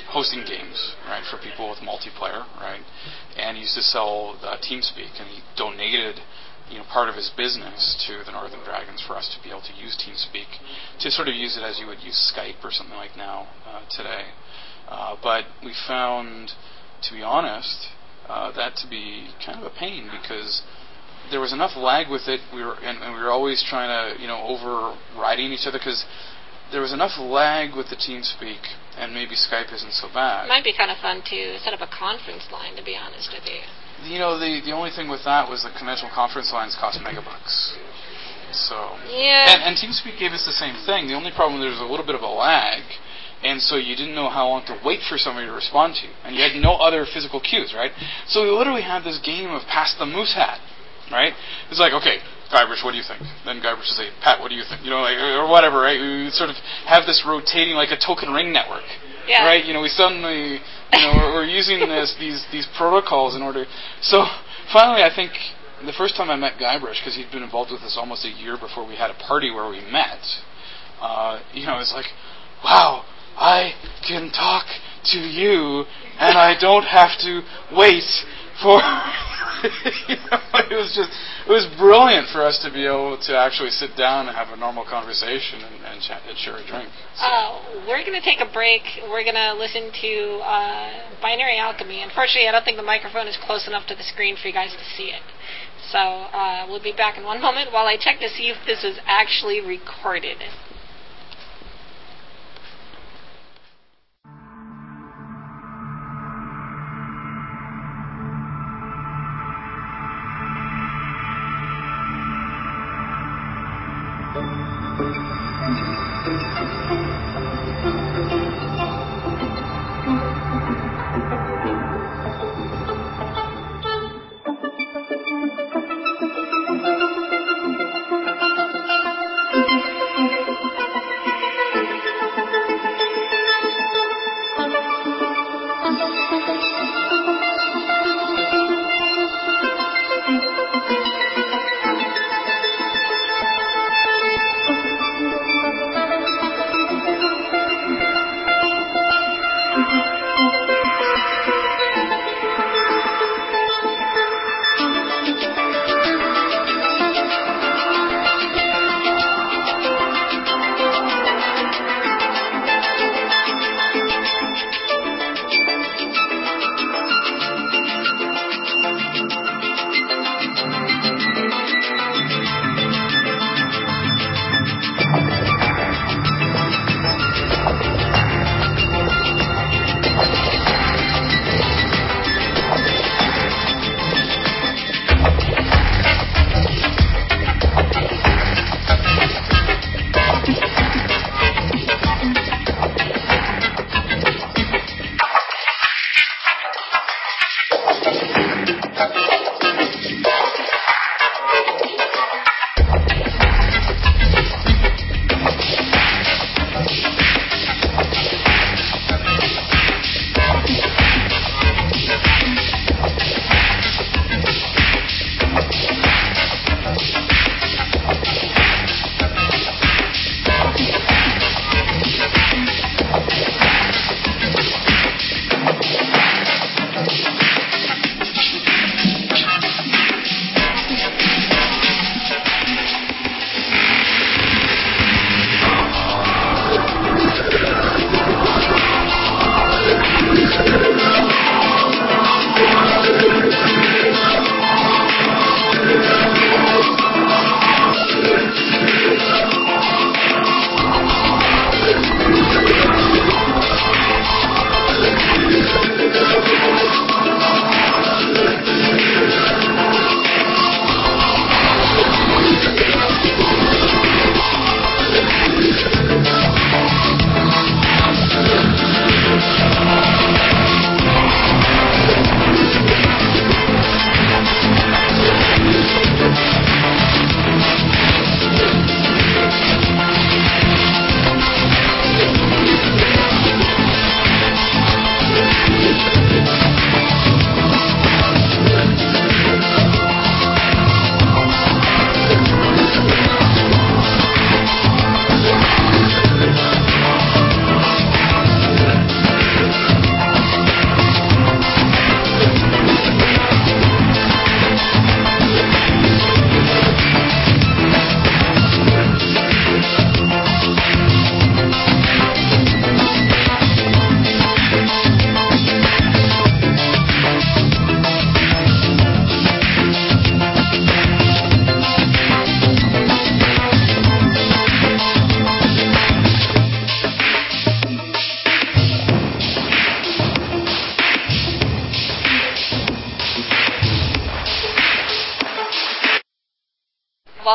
hosting games, right, for people with multiplayer, right, and he used to sell uh, TeamSpeak, and he donated, you know, part of his business to the Northern Dragons for us to be able to use TeamSpeak, to sort of use it as you would use Skype or something like now uh, today. Uh, but we found, to be honest, uh, that to be kind of a pain because there was enough lag with it. We were and, and we were always trying to, you know, overriding each other because there was enough lag with the TeamSpeak, and maybe Skype isn't so bad. It might be kind of fun to set up a conference line, to be honest with you. You know, the the only thing with that was the conventional conference lines cost megabucks. So yeah, and, and TeamSpeak gave us the same thing. The only problem there was a little bit of a lag, and so you didn't know how long to wait for somebody to respond to you, and you had no other physical cues, right? So we literally had this game of pass the moose hat, right? It's like, okay, Guybrush, what do you think? Then Guybrush would say, Pat, what do you think? You know, like, or whatever, right? We would sort of have this rotating like a token ring network, yeah. right? You know, we suddenly, you know, we're, we're using this these these protocols in order. So finally, I think the first time I met Guybrush, because he'd been involved with us almost a year before we had a party where we met, uh, you know, it's like, wow, I can talk to you, and I don't have to wait for. You know, it was just, it was brilliant for us to be able to actually sit down and have a normal conversation and, and chat and share a drink. So. Uh, we're going to take a break. We're going to listen to uh, Binary Alchemy. Unfortunately, I don't think the microphone is close enough to the screen for you guys to see it. So uh, we'll be back in one moment while I check to see if this is actually recorded.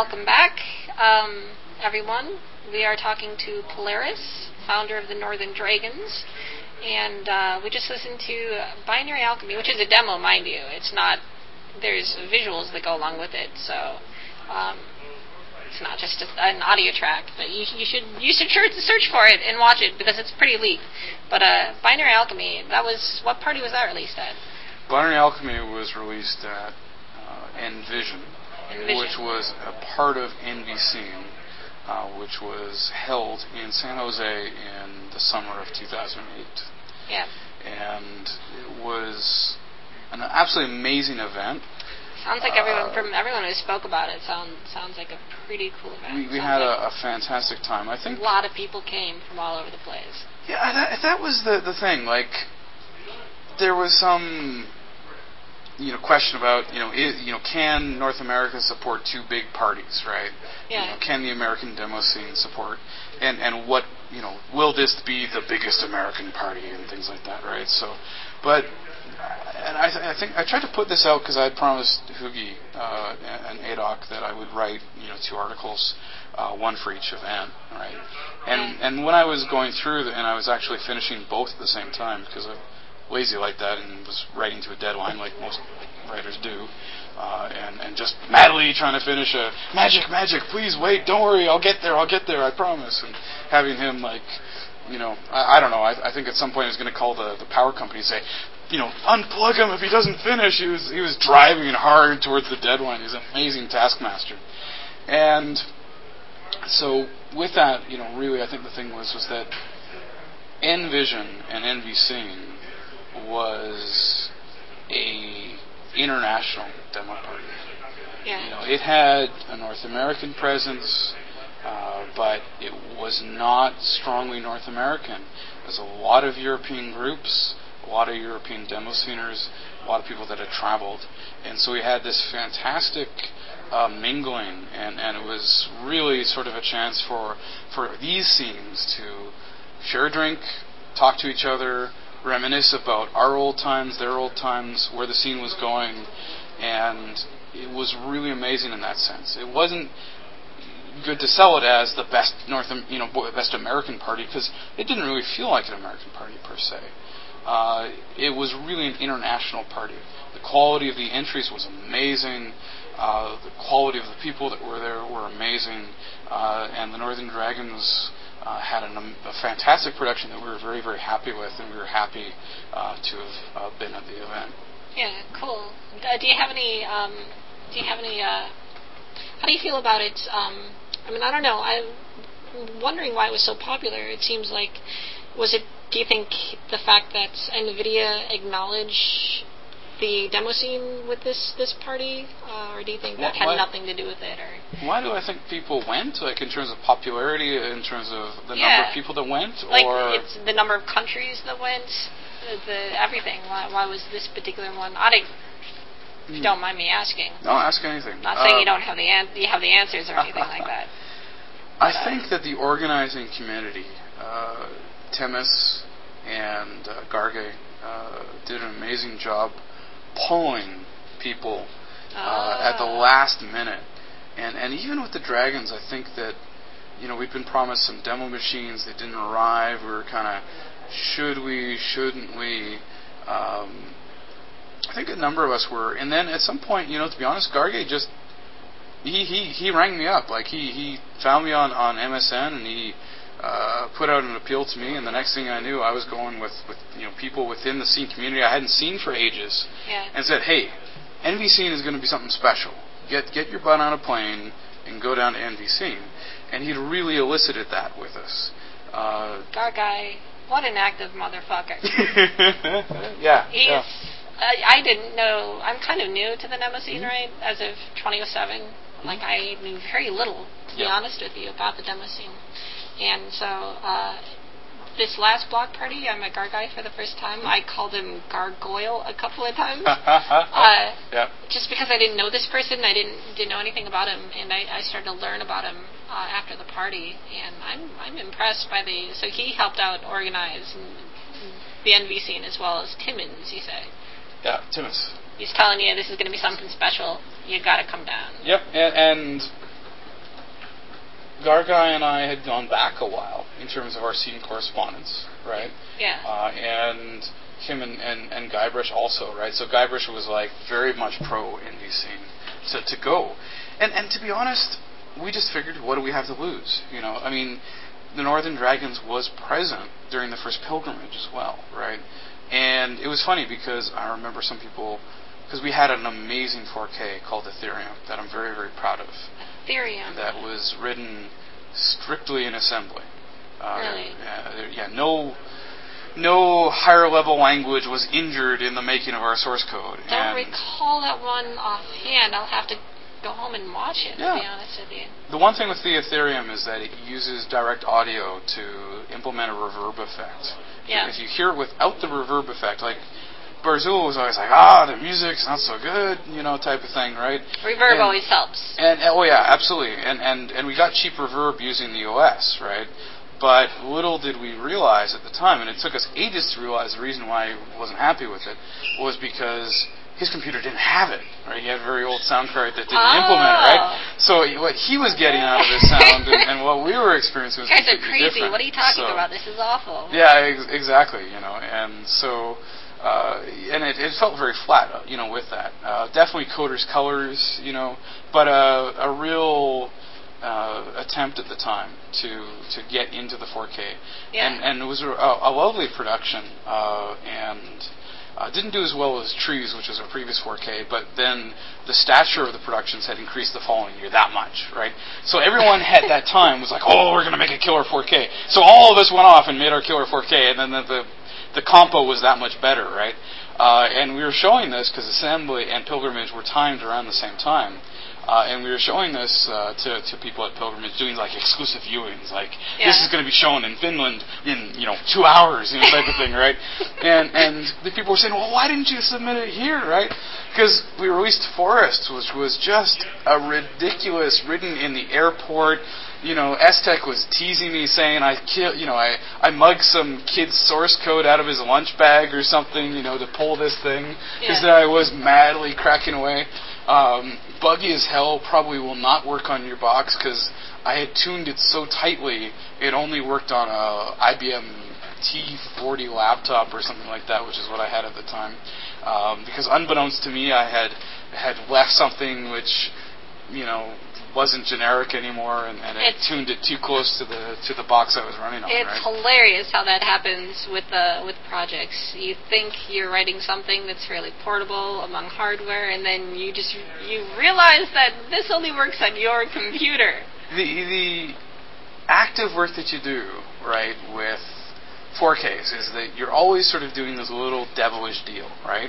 welcome back, um, everyone. We are talking to Polaris, founder of the Northern Dragons, and uh, we just listened to Binary Alchemy, which is a demo, mind you. It's not, there's visuals that go along with it, so um, it's not just a, an audio track, but you, you should you should search for it and watch it, because it's pretty leaked. But uh, Binary Alchemy, that was, what party was that released at? Binary Alchemy was released at uh, Envision, Envision, which was a part of NVScene, uh, which was held in San Jose in the summer of two thousand eight. Yeah. And it was an absolutely amazing event. Sounds like everyone uh, from everyone who spoke about it sounds sounds like a pretty cool event. We, we had like a, a fantastic time. I think a lot of people came from all over the place. Yeah, that, that was the the thing. Like, there was some, you know, question about, you know, is, you know, can North America support two big parties, right? Yeah. You know, can the American demo scene support, and and what, you know, will this be the biggest American party and things like that, right? So, but, and I, th- I think I tried to put this out because I had promised Hugi uh, and A D O C that I would write, you know, two articles, uh, one for each event, right? And yeah. and when I was going through the, and I was actually finishing both at the same time because I'm lazy like that and was writing to a deadline like most writers do, uh, and and just madly trying to finish a magic, magic, please wait, don't worry, I'll get there, I'll get there, I promise, and having him like, you know, I, I don't know, I, I think at some point he was going to call the, the power company and say, you know, unplug him if he doesn't finish. He was he was driving hard towards the deadline. He's an amazing taskmaster, and so with that, you know, really, I think the thing was was that Envision and NVScene was a international demo party. Yeah. You know, it had a North American presence, uh, but it was not strongly North American. There's a lot of European groups, a lot of European demo sceners, a lot of people that had traveled, and so we had this fantastic uh, mingling, and, and it was really sort of a chance for for these scenes to share a drink, talk to each other, reminisce about our old times, their old times, where the scene was going, and it was really amazing in that sense. It wasn't good to sell it as the best North, you know, best American party, because it didn't really feel like an American party per se. Uh, it was really an international party. The quality of the entries was amazing. Uh, the quality of the people that were there were amazing. Uh, and the Northern Dragons uh, had an, um, a fantastic production that we were very, very happy with, and we were happy uh, to have uh, been at the event. Yeah, cool. Uh, do you have any? Um, do you have any? Uh, how do you feel about it? Um, I mean, I don't know. I'm wondering why it was so popular. It seems like, was it? Do you think the fact that NVIDIA acknowledged the demo scene with this this party, uh, or do you think that had why, nothing to do with it? Or why do I think people went? Like in terms of popularity, in terms of the yeah. number of people that went, like or it's the number of countries that went, the, the everything. Why, why was this particular one? I don't, if you don't mind me asking. No, ask anything. Not saying um, you don't have the an- you have the answers or anything like that. I but, think that the organizing community, uh, Temis and uh, Garge, uh, did an amazing job pulling people uh, ah. at the last minute. And and even with the Dragons, I think that, you know, we've been promised some demo machines that didn't arrive. We were kind of, should we, shouldn't we? Um, I think a number of us were. And then at some point, you know, to be honest, Garge just, he, he, he rang me up. Like, he, he found me on, on M S N, and he uh, put out an appeal to me, and the next thing I knew, I was going with, with you know, people within the scene community I hadn't seen for ages, yeah. and said, hey, NVScene is going to be something special. Get get your butt on a plane and go down to NVScene. And he'd really elicited that with us. Uh, Garge, what an active motherfucker. yeah. He's, yeah. I, I didn't know, I'm kind of new to the demo scene, mm-hmm. right, as of twenty oh seven. Mm-hmm. Like, I knew very little, to yep. be honest with you, about the demo scene. And so, uh, this last block party, I met Garge for the first time. I called him Gargoyle a couple of times. uh, yep. Just because I didn't know this person, I didn't didn't know anything about him, and I, I started to learn about him uh, after the party, and I'm I'm impressed by the. So he helped out organize the N V scene as well as Timmins, you say. Yeah, Timmins. He's telling you this is going to be something special. You got to come down. Yep, and, and Garguy and I had gone back a while in terms of our scene correspondence, right? Yeah. Uh, and him and, and, and Guybrush also, right? So Guybrush was like very much pro indie scene, so to go. And and to be honest, we just figured, what do we have to lose? You know, I mean, the Northern Dragons was present during the first pilgrimage as well, right? And it was funny because I remember some people, because we had an amazing four K called Ethereum that I'm very, very proud of. Ethereum. That was written strictly in assembly. Uh, really? Yeah, yeah, no... No higher level language was injured in the making of our source code. Don't and recall that one offhand. I'll have to go home and watch it, yeah. to be honest with you. The one thing with the Ethereum is that it uses direct audio to implement a reverb effect. Yeah. If you hear it without the reverb effect, like Barzul was always like, ah, the music's not so good, you know, type of thing, right? Reverb and, always helps. And oh yeah, absolutely. And and and we got cheap reverb using the O S, right? But little did we realize at the time, and it took us ages to realize the reason why he wasn't happy with it was because his computer didn't have it, right? He had a very old sound card that didn't oh. implement it, right? So what he was getting out of his sound and, and what we were experiencing was you guys are completely crazy. different. What are you talking so, about? This is awful. Yeah, ex- exactly, you know, and so... Uh, and it, it felt very flat, uh, you know, with that. Uh, definitely Coder's colors, you know, but uh, a real... Uh, attempt at the time to to get into the four K, yeah. and and it was a, a lovely production, uh, and uh, didn't do as well as Trees, which was our previous four K, but then the stature of the productions had increased the following year that much, right? So everyone at that time was like, oh, we're going to make a killer four K. So all of us went off and made our killer four K, and then the the, the compo was that much better, right? Uh, and we were showing this because Assembly and Pilgrimage were timed around the same time. Uh, and we were showing this uh, to, to people at Pilgrimage, doing like exclusive viewings, like yeah. this is going to be shown in Finland in you know two hours, you know, type of thing, right? And and the people were saying, well, why didn't you submit it here, right? Because we released Forest, which was just a ridiculous, written in the airport. You know, S-Tech was teasing me, saying I kill, you know, I I mugged some kid's source code out of his lunch bag or something, you know, to pull this thing, because yeah. there I was madly cracking away. Um, buggy as hell, probably will not work on your box because I had tuned it so tightly it only worked on a I B M T forty laptop or something like that, which is what I had at the time. Um, because unbeknownst to me, I had had left something which, you know, wasn't generic anymore, and, and it tuned it too close to the to the box I was running on. It's right? hilarious how that happens with uh, with projects. You think you're writing something that's fairly portable among hardware, and then you just you realize that this only works on your computer. The the active work that you do, right, with four Ks is that you're always sort of doing this little devilish deal, right?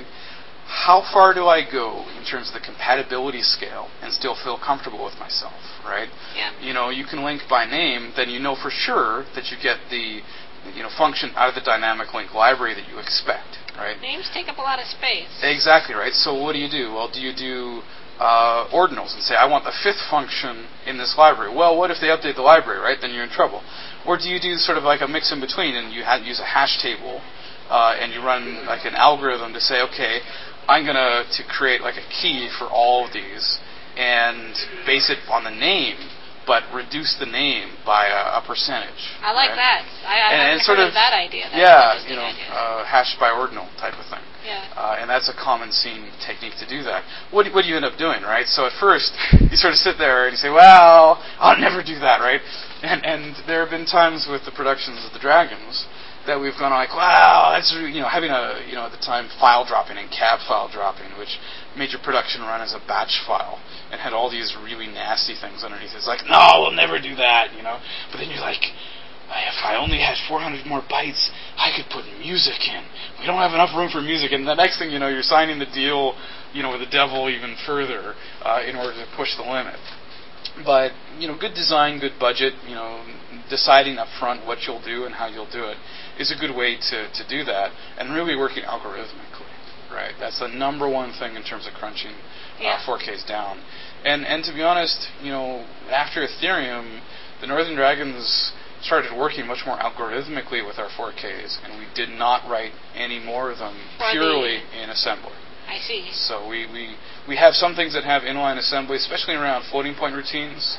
How far do I go in terms of the compatibility scale and still feel comfortable with myself, right? Yeah. You know, you can link by name, then you know for sure that you get the, you know, function out of the dynamic link library that you expect, right? Names take up a lot of space. Exactly, right? So what do you do? Well, do you do uh, ordinals and say, I want the fifth function in this library? Well, what if they update the library, right? Then you're in trouble. Or do you do sort of like a mix in between and you ha- use a hash table uh, and you run like an algorithm to say, okay, I'm going to to create like a key for all of these and base it on the name, but reduce the name by a, a percentage. I like right? that. I, I and, haven't and sort heard of, of that idea. That's yeah, you know, idea. uh, hash by ordinal type of thing. Yeah. Uh, and that's a common scene technique to do that. What do, what do you end up doing, right? So at first, you sort of sit there and you say, well, I'll never do that, right? And and there have been times with the productions of the Dragons that we've gone like, wow, that's, you know, having a, you know, at the time, file dropping and cab file dropping, which made your production run as a batch file and had all these really nasty things underneath. It's like, no, we'll never do that, you know? But then you're like, if I only had four hundred more bytes, I could put music in. We don't have enough room for music. And the next thing you know, you're signing the deal, you know, with the devil even further uh, in order to push the limit. But, you know, good design, good budget, you know, deciding up front what you'll do and how you'll do it is a good way to, to do that. And really working algorithmically, right? That's the number one thing in terms of crunching yeah. uh, four Ks down. And and to be honest, you know, after Ethereum, the Northern Dragons started working much more algorithmically with our four Ks, and we did not write any more of them purely in assembly. I see. So we, we, we have some things that have inline assembly, especially around floating point routines.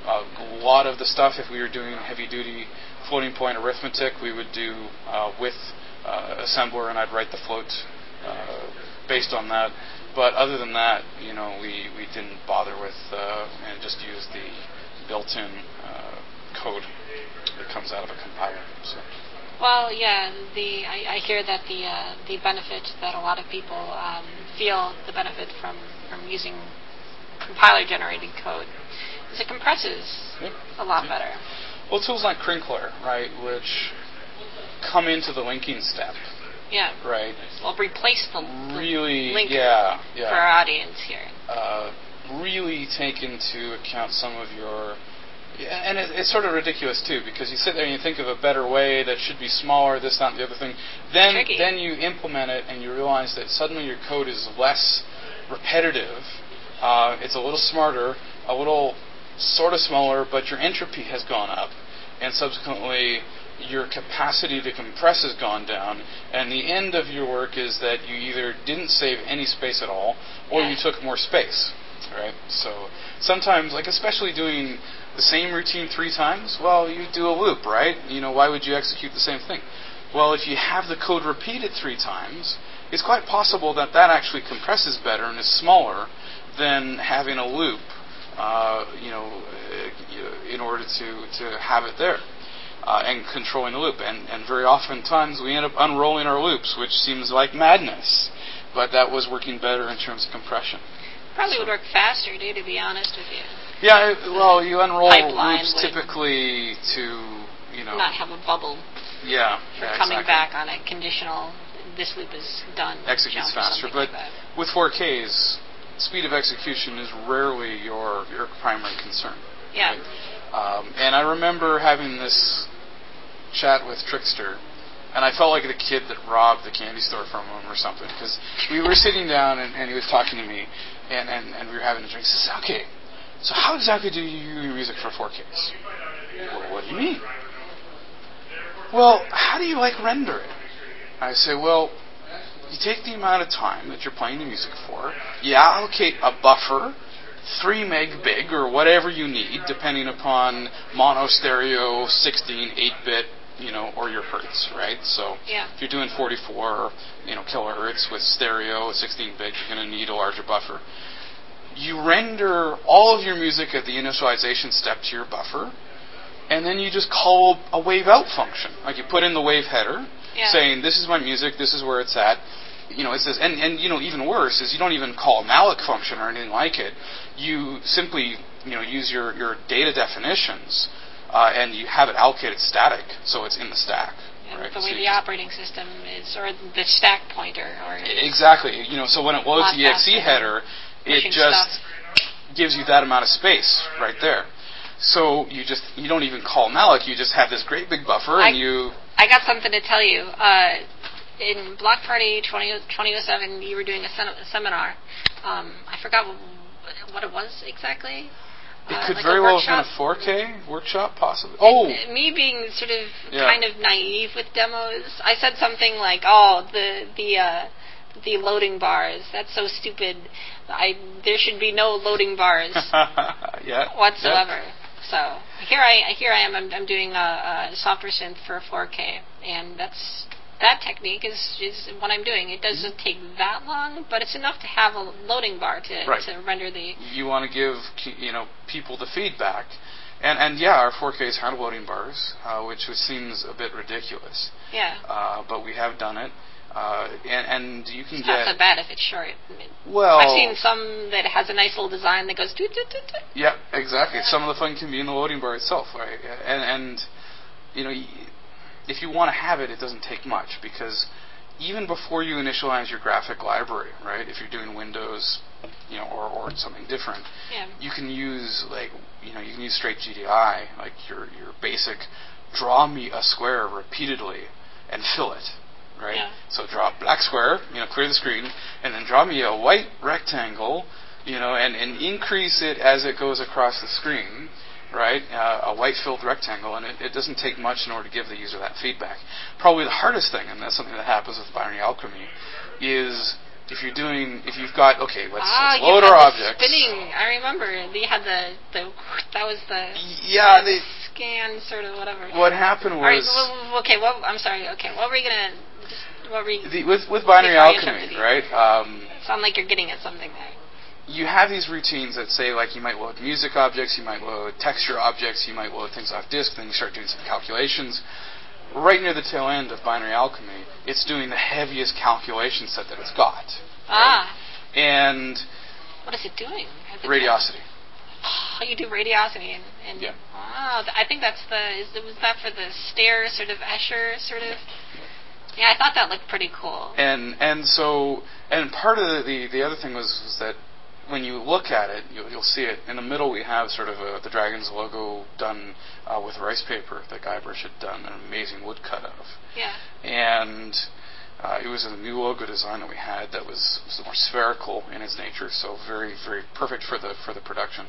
a lot of the stuff, if we were doing heavy-duty floating point arithmetic, we would do uh, with uh, assembler, and I'd write the float uh, based on that. But other than that, you know, we, we didn't bother with uh, and just used the built-in uh, code that comes out of a compiler. So. Well, yeah, the I, I hear that the uh, the benefit that a lot of people um, feel the benefit from, from using compiler-generated code is it compresses yep. a lot yep. better. Well, tools like Crinkler, right, which come into the linking step. Yeah. Right. Well, replace the, the really, linker yeah, yeah. for our audience here. Uh, really take into account some of your... And it, it's sort of ridiculous, too, because you sit there and you think of a better way that should be smaller, this, that, and the other thing. Then, Tricky. then you implement it and you realize that suddenly your code is less repetitive. Uh, it's a little smarter, a little sort of smaller, but your entropy has gone up. And subsequently, your capacity to compress has gone down. And the end of your work is that you either didn't save any space at all, or yeah. you took more space. Right? So sometimes, like especially doing the same routine three times, well, you do a loop, right? You know, why would you execute the same thing? Well, if you have the code repeated three times, it's quite possible that that actually compresses better and is smaller than having a loop, uh, you know, in order to, to have it there. Uh, and controlling the loop. And, and very often times we end up unrolling our loops, which seems like madness. But that was working better in terms of compression. Probably so. would work faster, too, to be honest with you. Yeah, it, well, you unroll Pipeline loops typically to, you know... not have a bubble yeah, for yeah, coming exactly. back on a conditional, this loop is done. Executes faster. But like with four Ks, speed of execution is rarely your, your primary concern. Yeah. Right? Um, and I remember having this chat with Trickster, and I felt like the kid that robbed the candy store from him or something, because we were sitting down and, and he was talking to me, and, and, and we were having a drink. He says, okay, so how exactly do you do your music for four Ks? Well, what do you mean? Well, how do you, like, render it? I say, well, you take the amount of time that you're playing the music for, you allocate a buffer, three meg big, or whatever you need, depending upon mono, stereo, sixteen, eight-bit, you know, or your hertz, right? So yeah. if you're doing forty-four, you know, kilohertz with stereo, sixteen bit, you're going to need a larger buffer. You render all of your music at the initialization step to your buffer, and then you just call a wave out function. Like you put in the wave header, yeah. saying this is my music, this is where it's at. You know, it says, and, and you know, even worse is you don't even call a malloc function or anything like it. You simply, you know, use your, your data definitions, uh, and you have it allocated static, so it's in the stack. And right? the way so the operating system is, or the stack pointer, or exactly. You know, so when it loads the E X E header, it just stuff. gives you that amount of space right there. So you just you don't even call malloc. You just have this great big buffer, I, and you. I got something to tell you. Uh, in Block Party twenty oh seven, you were doing a, sen- a seminar. Um, I forgot what, what it was exactly. It uh, could like very well have workshop. been a four K workshop, possibly. Oh, and me being sort of yeah. kind of naive with demos, I said something like, "Oh, the the uh, the loading bars. That's so stupid. I there should be no loading bars yeah. whatsoever." Yeah. So here I here I am. I'm, I'm doing a, a software synth for four K, and that's. That technique is, is what I'm doing. It doesn't mm-hmm. take that long, but it's enough to have a loading bar to, right. to render the... You want to give you know people the feedback. And, and yeah, our four Ks have loading bars, uh, which seems a bit ridiculous. Yeah. Uh, but we have done it. Uh, and, and you can it's get... not so bad if it's short. Well... I've seen some that has a nice little design that goes... Doot, doot, doot, doot. Yeah, exactly. Some of the fun can be in the loading bar itself, right? And, and you know... if you want to have it, it doesn't take much, because even before you initialize your graphic library, right, if you're doing Windows, you know, or, or something different, yeah. you can use, like, you know, you can use straight G D I, like your your basic, draw me a square repeatedly and fill it, right? Yeah. So draw a black square, you know, clear the screen, and then draw me a white rectangle, you know, and, and increase it as it goes across the screen, right, uh, a white-filled rectangle, and it, it doesn't take much in order to give the user that feedback. Probably the hardest thing, and that's something that happens with binary alchemy, is if you're doing, if you've got, okay, let's, ah, let's load you our had objects. The spinning. I remember. They had the, the that was the yeah, the they scan sort of whatever. What happened was. All right, well, okay, well, I'm sorry. Okay, what were you gonna? Just, what were you, the, with with binary alchemy, right? Um, Sound like you're getting at something there. You have these routines that say, like, you might load music objects, you might load texture objects, you might load things off disk, then you start doing some calculations. Right near the tail end of binary alchemy, it's doing the heaviest calculation set that it's got. Right? Ah. And what is it doing? Radiosity. Oh, you do radiosity, and, and yeah. Wow, I think that's the. Is, was that for the stair sort of Escher sort of? Yeah, I thought that looked pretty cool. And and so and part of the the, the other thing was, was that when you look at it, you'll, you'll see it in the middle. We have sort of a, the Dragon's logo done uh, with rice paper that Guybrush had done an amazing woodcut of. Yeah. And uh, it was a new logo design that we had that was, was more spherical in its nature, so very very perfect for the for the production.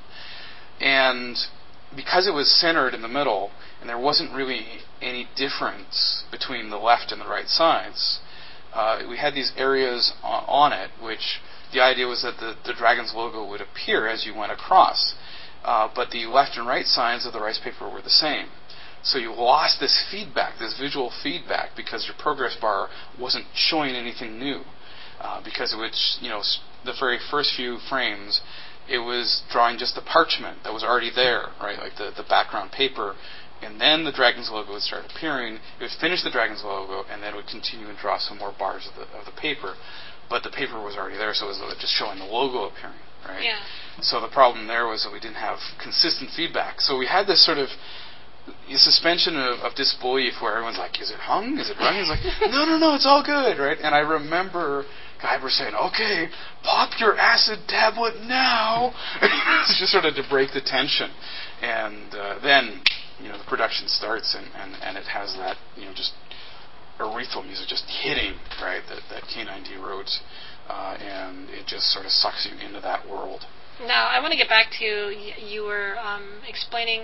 And because it was centered in the middle, and there wasn't really any difference between the left and the right sides, uh, we had these areas on, on it, which the idea was that the, the Dragon's logo would appear as you went across, uh, but the left and right sides of the rice paper were the same. So you lost this feedback, this visual feedback, because your progress bar wasn't showing anything new, uh, because it would, you know, the very first few frames, it was drawing just the parchment that was already there, right, like the, the background paper, and then the Dragon's logo would start appearing. It would finish the Dragon's logo, and then it would continue and draw some more bars of the, of the paper. But the paper was already there, so it was just showing the logo appearing, right? Yeah. So the problem there was that we didn't have consistent feedback. So we had this sort of suspension of, of disbelief where everyone's like, is it hung? Is it running? It's like, no, no, no, it's all good, right? And I remember Guybrush saying, okay, pop your acid tablet now. It's just sort of to break the tension. And uh, then, you know, the production starts and, and, and it has that, you know, just urethral music just hitting, right, that, that K nine D wrote, uh, and it just sort of sucks you into that world. Now, I want to get back to, you were um, explaining,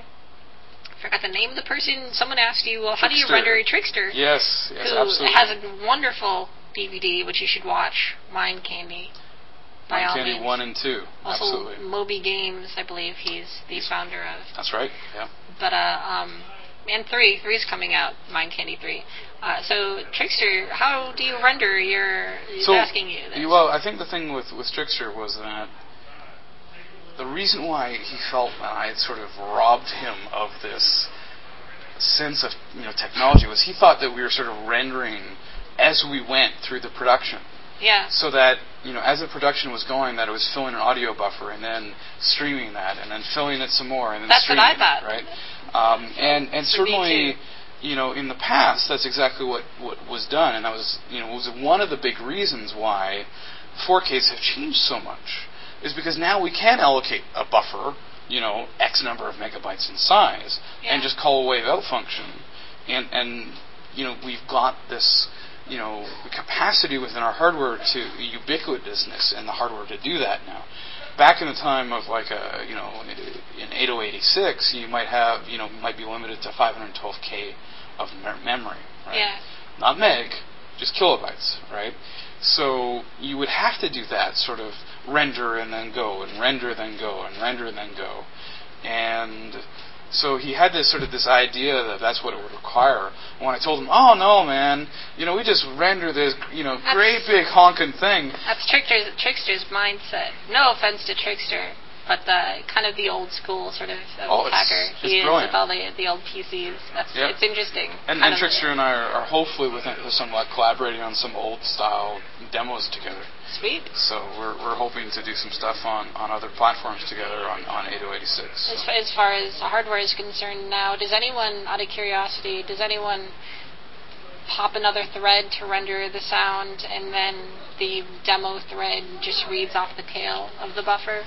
I forgot the name of the person, someone asked you, well, how Trickster. do you render a Trickster? Yes, yes, who absolutely. has a wonderful D V D, which you should watch, Mind Candy. Mind Candy one and two, also, absolutely. Moby Games, I believe he's the he's, founder of. That's right, yeah. But, uh, um, and three, three's coming out, Mind Candy three. Uh, so, Trickster, how do you render your, he's so, asking you this. Well, I think the thing with, with Trickster was that the reason why he felt that I had sort of robbed him of this sense of, you know, technology was he thought that we were sort of rendering as we went through the production. Yeah. So that, you know, as the production was going, that it was filling an audio buffer and then streaming that and then filling it some more and then that's streaming what I thought. it, right? Um, and and For certainly, you know, in the past, that's exactly what, what was done, and that was, you know, was one of the big reasons why four Ks have changed so much, is because now we can allocate a buffer, you know, X number of megabytes in size, yeah. and just call a wave out function, and and you know, we've got this, you know, capacity within our hardware to ubiquitousness and the hardware to do that now. Back in the time of like a, you know, in eight oh eighty-six, you might have, you know, might be limited to five hundred twelve K of me- memory, right? Yeah. Not meg, just kilobytes, right? So you would have to do that sort of render and then go, and render then go, and render and then go. And so he had this sort of this idea that that's what it would require. When I told him, oh no, man, you know, we just render this, you know, that's, great big honking thing. That's Trickster's, Trickster's mindset. No offense to Trickster, but the kind of the old school sort of, of oh, hacker it's, he it's is brilliant. with all the the old P Cs. That's yep. It's interesting. And, and Trickster and I are, are hopefully within somewhat collaborating on some old style demos together. Sweet. So we're we're hoping to do some stuff on, on other platforms together on, on eight oh eighty-six. So. As, as far as hardware is concerned now, does anyone, out of curiosity, does anyone pop another thread to render the sound and then the demo thread just reads off the tail of the buffer?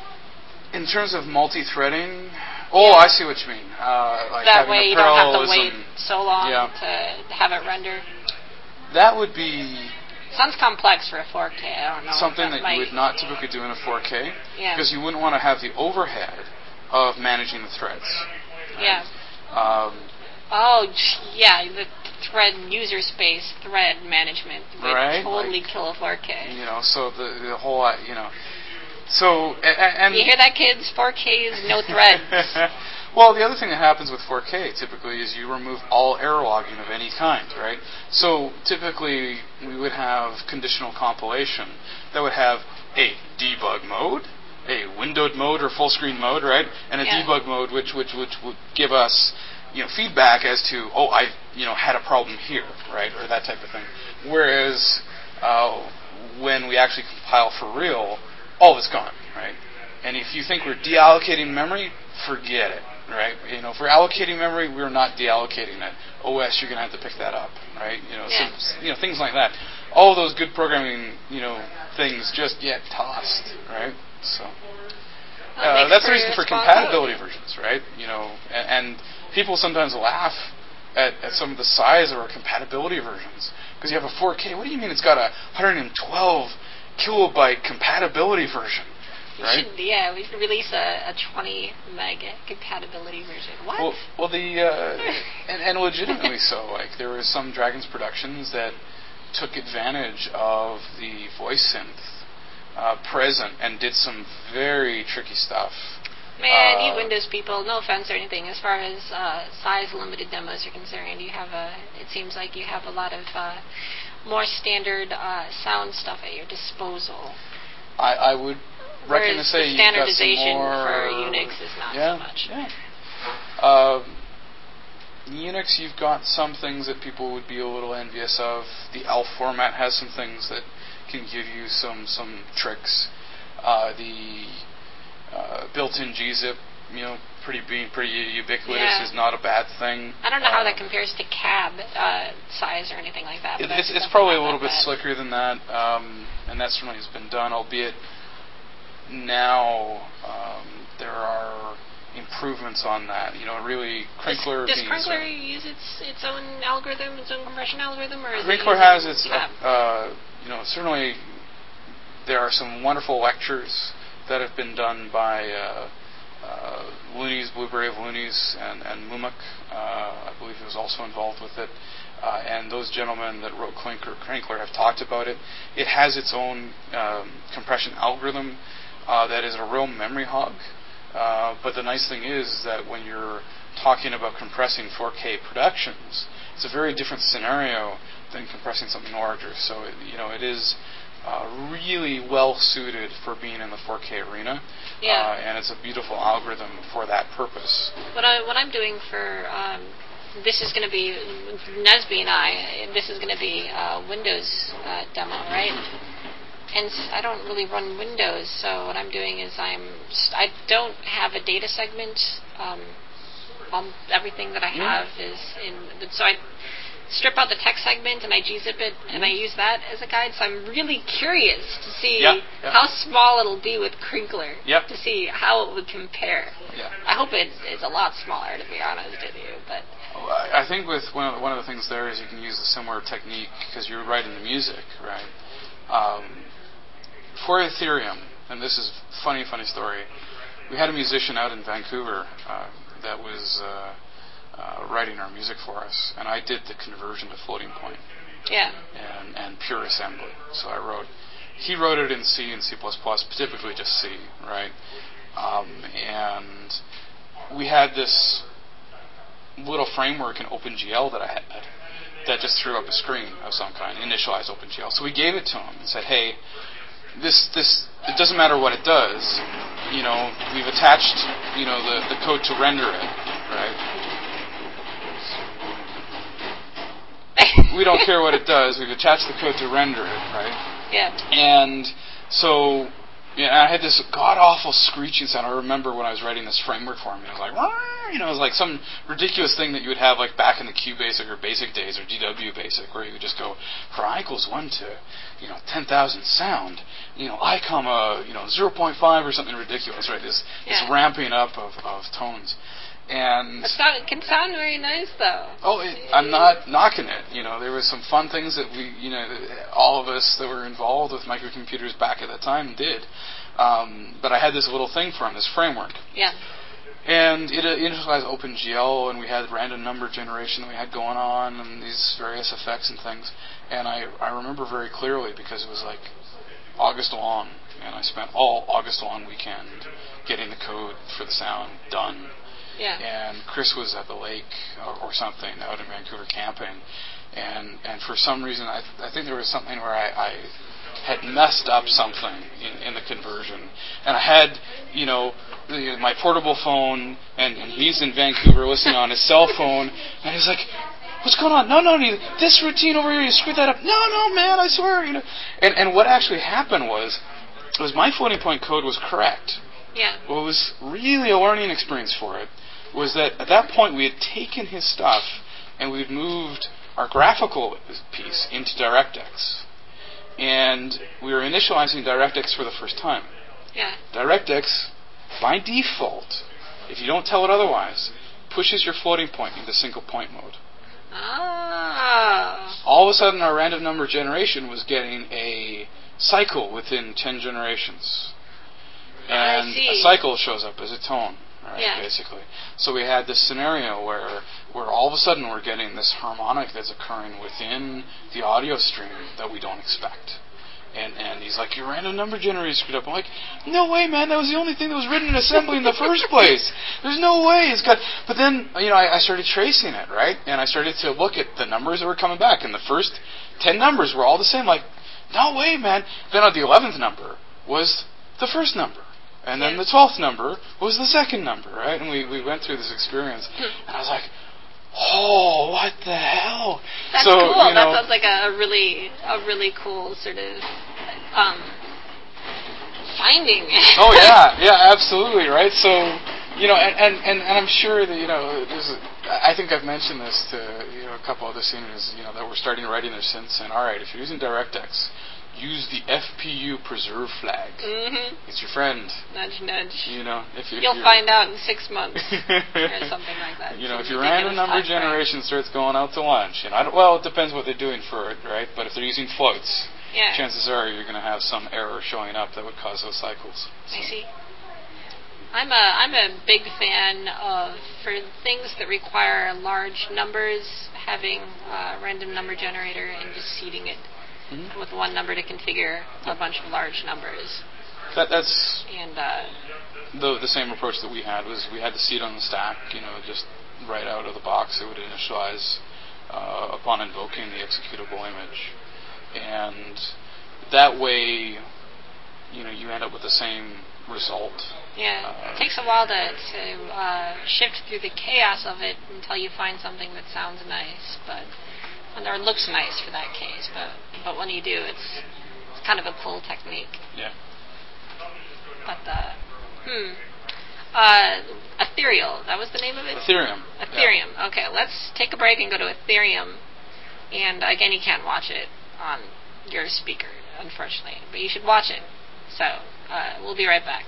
In terms of multi-threading, oh, yeah. I see what you mean. Uh, like that having way a you don't have to wait parallelism. so long yeah. to have it render. That would be... Sounds complex for a four K. I don't know. Something that, that might... you would not typically do in a four K. Yeah. Because you wouldn't want to have the overhead of managing the threads. Right? Yeah. Um, oh, yeah. The thread user space, thread management would right? totally like, kill a four K. You know, so the the whole uh, you know, so and, and you hear that, kids? four K is no threads. Well, the other thing that happens with four K typically is you remove all error logging of any kind, right? So typically we would have conditional compilation that would have a debug mode, a windowed mode or full screen mode, right? And a yeah. debug mode which which which would give us, you know, feedback as to, oh, I you know had a problem here, right, or that type of thing. Whereas uh, when we actually compile for real, all of it's gone, right? And if you think we're deallocating memory, forget it, right? You know, if we're allocating memory, we're not deallocating it. O S, you're going to have to pick that up, right? You know, yeah. so, you know, things like that. All of those good programming, you know, things just get tossed, right? So uh, that's the reason for compatibility versions, right? You know, and, and people sometimes laugh at, at some of the size of our compatibility versions because you have a four K. What do you mean it's got a one hundred twelve kilobyte compatibility version? Right? We should, yeah, we should release a, a twenty meg compatibility version. What? Well, well the uh, and, and legitimately so. Like there were some Dragons productions that took advantage of the voice synth uh, present and did some very tricky stuff. Man, uh, you Windows people, no offense or anything, as far as uh, size limited demos are concerned, you have a. It seems like you have a lot of uh, more standard uh, sound stuff at your disposal. I, I would. Reckon to say the standardization more, for Unix is not yeah, so much. Yeah. Uh, Unix, you've got some things that people would be a little envious of. The E L F format has some things that can give you some some tricks. Uh, the uh, built-in gzip, you know, pretty being pretty ubiquitous yeah. is not a bad thing. I don't know uh, how that compares to cab uh, size or anything like that. It, it's it's probably a little bit bad. slicker than that, um, and that certainly has been done, albeit. Now um, there are improvements on that. You know, really, Crinkler. Does, does Crinkler a, use its its own algorithm, its own compression algorithm, or is Crinkler it has its. uh, uh, you know, certainly there are some wonderful lectures that have been done by uh, uh, Looney's, Blueberry of Looney's, and and Mumuk. Uh, I believe he was also involved with it. Uh, and those gentlemen that wrote Crinkler, Crinkler have talked about it. It has its own um, compression algorithm. Uh, that is a real memory hog. Uh, but the nice thing is that when you're talking about compressing four K productions, it's a very different scenario than compressing something larger. So, it, you know, it is uh, really well suited for being in the four K arena. Yeah. Uh, and it's a beautiful algorithm for that purpose. What, I, what I'm doing for, um, this is going to be, Nesby and I, this is going to be a Windows uh, demo, right? And I don't really run Windows, so what I'm doing is I'm I don't have a data segment. Um, um, everything that I have mm. is in. So I strip out the text segment and I gzip it mm. and I use that as a guide. So I'm really curious to see yeah, yeah. how small it'll be with Crinkler. Yep. To see how it would compare. Yeah. I hope it is a lot smaller, to be honest with you, but. I think with one of the, one of the things there is you can use a similar technique because you're writing the music, right? Um, For Ethereum, and this is a funny, funny story, we had a musician out in Vancouver uh, that was uh, uh, writing our music for us, and I did the conversion to floating point. Yeah. And, and pure assembly. So I wrote, he wrote it in C and C plus plus, typically just C, right? Um, and we had this little framework in OpenGL that I had that just threw up a screen of some kind, initialized OpenGL. So we gave it to him and said, hey, This, this, it doesn't matter what it does. You know, we've attached, you know, the, the code to render it, right? We don't care what it does. We've attached the code to render it, right? Yeah. And so, yeah, I had this god-awful screeching sound. I remember when I was writing this framework for me. I was like, Rah! You know, it was like some ridiculous thing that you would have like back in the QBasic or BASIC days or D W Basic, where you would just go, for I equals one to, you know, ten thousand sound, you know, I comma, you know, zero point five or something ridiculous, right? This, yeah. this ramping up of, of tones. And it can sound very nice, though. Oh, it, I'm not knocking it. You know, there was some fun things that we, you know, all of us that were involved with microcomputers back at that time did. Um, but I had this little thing for him, this framework. Yeah. And it initialized OpenGL, and we had random number generation that we had going on, and these various effects and things. And I, I remember very clearly because it was like August long, and I spent all August long weekend getting the code for the sound done. Yeah. And Chris was at the lake or, or something out in Vancouver camping, and and for some reason I I think there was something where I, I had messed up something in, in the conversion, and I had you know the, my portable phone, and, and he's in Vancouver listening on his cell phone, and he's like, "What's going on? No, no, no, this routine over here, you screwed that up. No, no, man, I swear." You know, and and what actually happened was was my floating point code was correct. Yeah. What was really a learning experience for it was that at that point we had taken his stuff and we'd moved our graphical piece into DirectX. And we were initializing DirectX for the first time. Yeah. DirectX, by default, if you don't tell it otherwise, pushes your floating point into single point mode. Ah. All of a sudden our random number generation was getting a cycle within ten generations. And I see. a cycle shows up as a tone. Right, yeah. basically. So we had this scenario where where all of a sudden we're getting this harmonic that's occurring within the audio stream that we don't expect. And and he's like, "Your random number generator screwed up." I'm like, "No way, man! That was the only thing that was written in assembly in the first place. There's no way it's got." But then you know I, I started tracing it, right? And I started to look at the numbers that were coming back, and the first ten numbers were all the same. Like, no way, man! Then on the eleventh number was the first number. And then yeah. the twelfth number was the second number, right? And we, we went through this experience, and I was like, "Oh, what the hell?" That's so, cool. You know, that sounds like a really a really cool sort of um, finding. oh yeah, yeah, absolutely, right? So, you know, and, and, and, and I'm sure that you know, there's a, I think I've mentioned this to you know a couple other seniors, you know, that we're starting writing their synths, and all right, if you're using DirectX, use the F P U preserve flag. Mm-hmm. It's your friend. Nudge, nudge. You know, if, if you'll you're, find out in six months or something like that. You know, Some if your random number flash generation starts going out to lunch, and I don't, well, it depends what they're doing for it, right? But if they're using floats, yeah. chances are you're going to have some error showing up that would cause those cycles. So. I see. I'm a I'm a big fan of, for things that require large numbers, having a random number generator and just seeding it mm-hmm. with one number to configure yep. a bunch of large numbers. That that's and uh, the the same approach that we had was we had the seed on the stack, you know, just right out of the box. It would initialize uh, upon invoking the executable image, and that way, you know, you end up with the same result. Yeah, uh, it takes a while to, to uh, shift through the chaos of it until you find something that sounds nice, but or looks nice for that case. But but when you do, it's, it's kind of a cool technique. Yeah. But uh, hmm, uh, Ethereal. That was the name of it. Ethereum. Ethereum. Yeah. Okay, let's take a break and go to Ethereum. And again, you can't watch it on your speaker, unfortunately, but you should watch it. So uh, we'll be right back.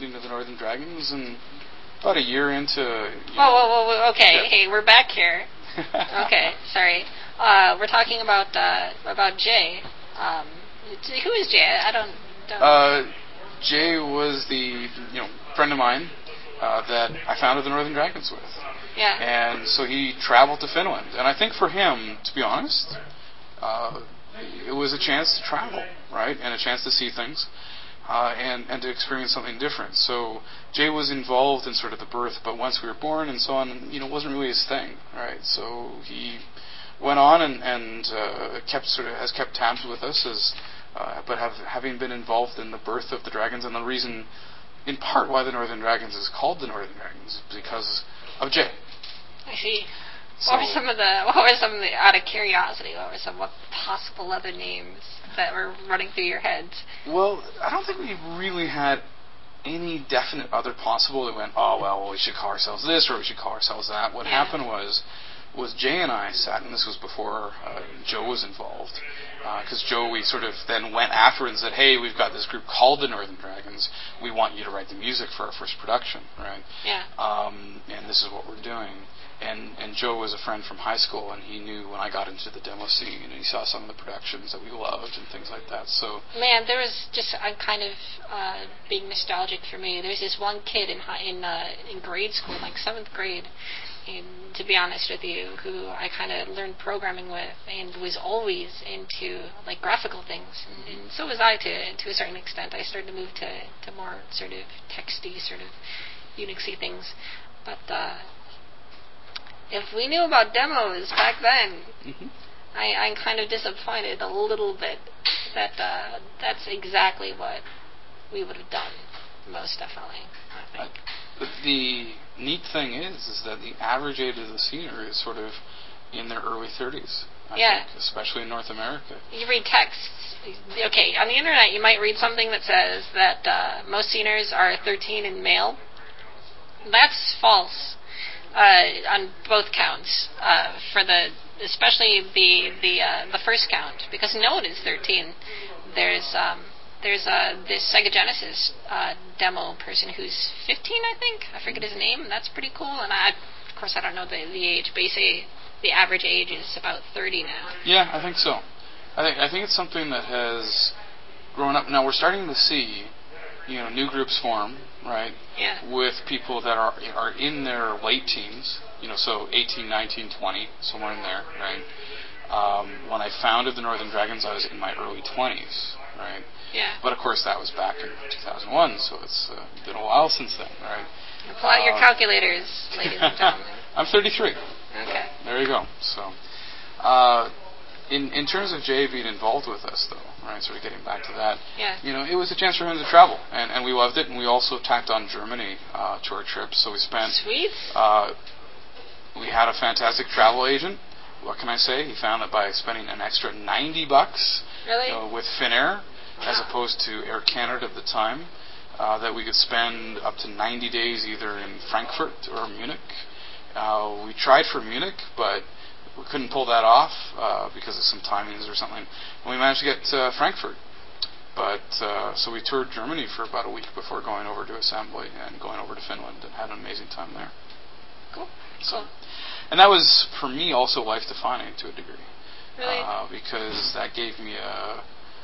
founding of the Northern Dragons, and about a year into... You whoa, know, whoa, whoa, whoa, okay, yeah. hey, we're back here. Okay, sorry. Uh, we're talking about uh, about Jay. Um, who is Jay? I don't... don't uh, Jay was the you know friend of mine uh, that I founded the Northern Dragons with. Yeah. And so he traveled to Finland. And I think for him, to be honest, uh, it was a chance to travel, right? And a chance to see things. Uh, and, and to experience something different. So Jay was involved in sort of the birth, but once we were born and so on, you know, it wasn't really his thing, right? So he went on and, and uh, kept sort of has kept tabs with us, as uh, but have having been involved in the birth of the Dragons, and the reason, in part, why the Northern Dragons is called the Northern Dragons, because of Jay. I see. So, what were some of the? What were some of the? Out of curiosity, what were some what possible other names that were running through your heads? Well, I don't think we really had any definite other possible that went, oh well, we should call ourselves this or we should call ourselves that. What yeah. happened was, was Jay and I sat, and this was before uh, Joe was involved, because uh, Joe, we sort of then went afterwards and said, hey, we've got this group called the Northern Dragons. We want you to write the music for our first production, right? Yeah. Um, and this is what we're doing. And and Joe was a friend from high school, and he knew when I got into the demo scene, and he saw some of the productions that we loved and things like that. So man, there was just I'm kind of uh, being nostalgic for me. There was this one kid in high, in uh, in grade school, like seventh grade, and to be honest with you, who I kind of learned programming with, and was always into like graphical things, and, and so was I to to a certain extent. I started to move to to more sort of texty, sort of Unixy things, but. Uh, If we knew about demos back then, mm-hmm. I, I'm kind of disappointed a little bit that uh, that's exactly what we would have done, most definitely, I think. Uh, the neat thing is, is that the average age of the scener is sort of in their early thirties, I yeah. think, especially in North America. You read texts. Okay, on the internet you might read something that says that uh, most sceners are thirteen and male. That's false. Uh, on both counts, uh, for the especially the the uh, the first count, because no one is thirteen. There's um, there's uh, this Sega Genesis uh, demo person who's fifteen, I think. I forget his name. That's pretty cool. And I, of course, I don't know the the age, but they say the average age is about thirty now. Yeah, I think so. I think I think it's something that has grown up. Now we're starting to see, you know, new groups form, right? Yeah. With people that are are in their late teens, you know, so eighteen, nineteen, twenty, somewhere in there, right? Um, when I founded the Northern Dragons, I was in my early twenties, right? Yeah. But of course, that was back in two thousand one, so it's uh, been a while since then, right? Pull out uh, your calculators, ladies and gentlemen. I'm thirty-three. Okay. There you go. So, uh, in in terms of Jay being involved with us, though, right? Sort of getting back to that. Yeah. You know, it was a chance for him to travel, and, and we loved it. And we also tacked on Germany uh, to our trip, so we spent. Sweet. Uh, we had a fantastic travel agent. What can I say? He found that by spending an extra ninety bucks really? you know, with Finnair, wow. as opposed to Air Canada at the time, uh, that we could spend up to ninety days either in Frankfurt or Munich. Uh, we tried for Munich, but we couldn't pull that off uh, because of some timings or something. And we managed to get to uh, Frankfurt. But uh, so we toured Germany for about a week before going over to assembly and going over to Finland, and had an amazing time there. Cool. So, cool. And that was, for me, also life-defining to a degree. Really? Uh, because that gave me a...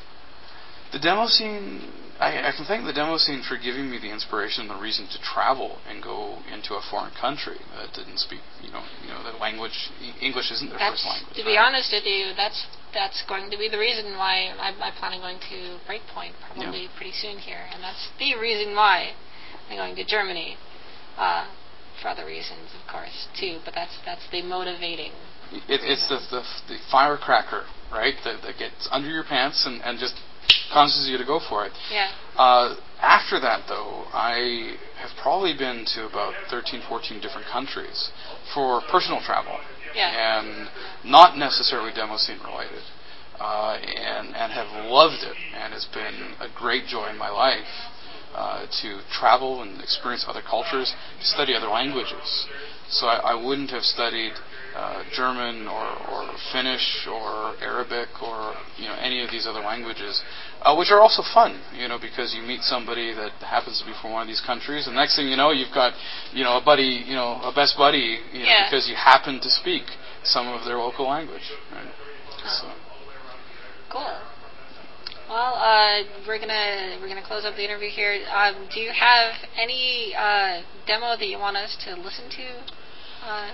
The demo scene, I, I can thank the demo scene for giving me the inspiration and the reason to travel and go into a foreign country that didn't speak, you know, you know, the language, English isn't their that's, first language. To be right? honest with you, that's that's going to be the reason why I'm, I'm planning on going to Breakpoint probably yeah. pretty soon here, and that's the reason why I'm going to Germany. Uh, for other reasons, of course, too, but that's that's the motivating. It, it's the, the the firecracker, right, that, that gets under your pants and, and just causes you to go for it. Yeah. Uh, after that, though, I have probably been to about thirteen, fourteen different countries for personal travel. Yeah. And not necessarily demo scene related. Uh, and, and have loved it, and it's been a great joy in my life uh, to travel and experience other cultures, to study other languages. So I, I wouldn't have studied uh, German or, or Finnish or Arabic or you know any of these other languages, uh, which are also fun, you know, because you meet somebody that happens to be from one of these countries, and next thing you know, you've got you know a buddy, you know, a best buddy, you know, yeah. because you happen to speak some of their local language. Right? So. Cool. Well, uh, we're gonna we're gonna close up the interview here. Um, do you have any uh, demo that you want us to listen to? Uh,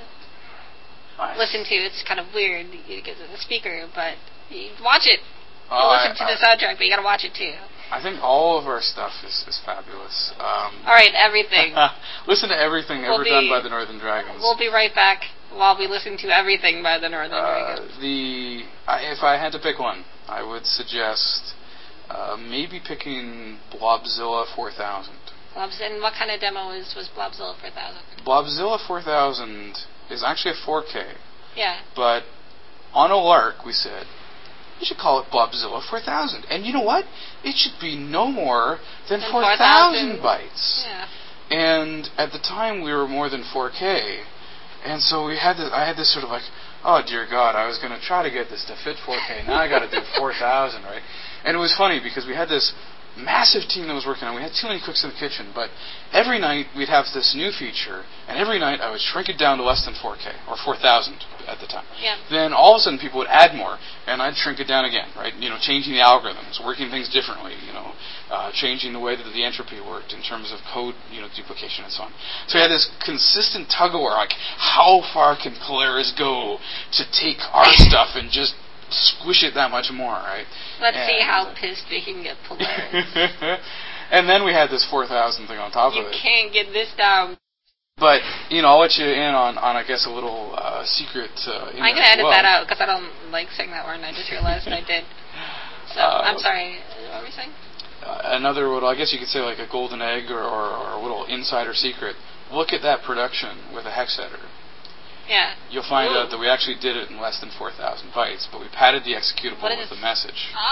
I listen to it's kind of weird because it's a speaker, but you watch it. You uh, listen to I, the soundtrack, but you gotta watch it too. I think all of our stuff is, is fabulous. Um, all right, everything. Listen to everything we'll ever be, done by the Northern Dragons. We'll be right back while we listen to everything by the Northern uh, Dragons. The I, if I had to pick one, I would suggest. Uh, maybe picking Blobzilla four thousand. Blobz, and what kind of demo is, was Blobzilla four thousand? Blobzilla four thousand is actually a four K. Yeah. But on a lark, we said, you should call it Blobzilla four thousand. And you know what? It should be no more than four thousand bytes. Yeah. And at the time, we were more than four K. And so we had this, I had this sort of like, oh, dear God, I was going to try to get this to fit four K. Now I got to do four thousand, right? And it was funny because we had this massive team that was working on it. We had too many cooks in the kitchen, but every night we'd have this new feature, and every night I would shrink it down to less than four K, or four thousand at the time. Yeah. Then all of a sudden people would add more, and I'd shrink it down again, right? You know, changing the algorithms, working things differently, you know, uh, changing the way that the entropy worked in terms of code, you know, duplication and so on. So we had this consistent tug-of-war, like, how far can Polaris go to take our stuff and just squish it that much more, right? Let's and, see how pissed we can get Polaris. And then we had this four thousand thing on top you of it. You can't get this down. But, you know, I'll let you in on, on I guess, a little uh, secret. Uh, in I'm going to edit well. that out because I don't like saying that word, and I just realized I did. So, uh, I'm sorry. What were we saying? Uh, another, well, I guess you could say like a golden egg or, or, or a little insider secret. Look at that production with a hex editor. Yeah. You'll find Ooh. out that we actually did it in less than four thousand bytes, but we padded the executable with the message. Oh,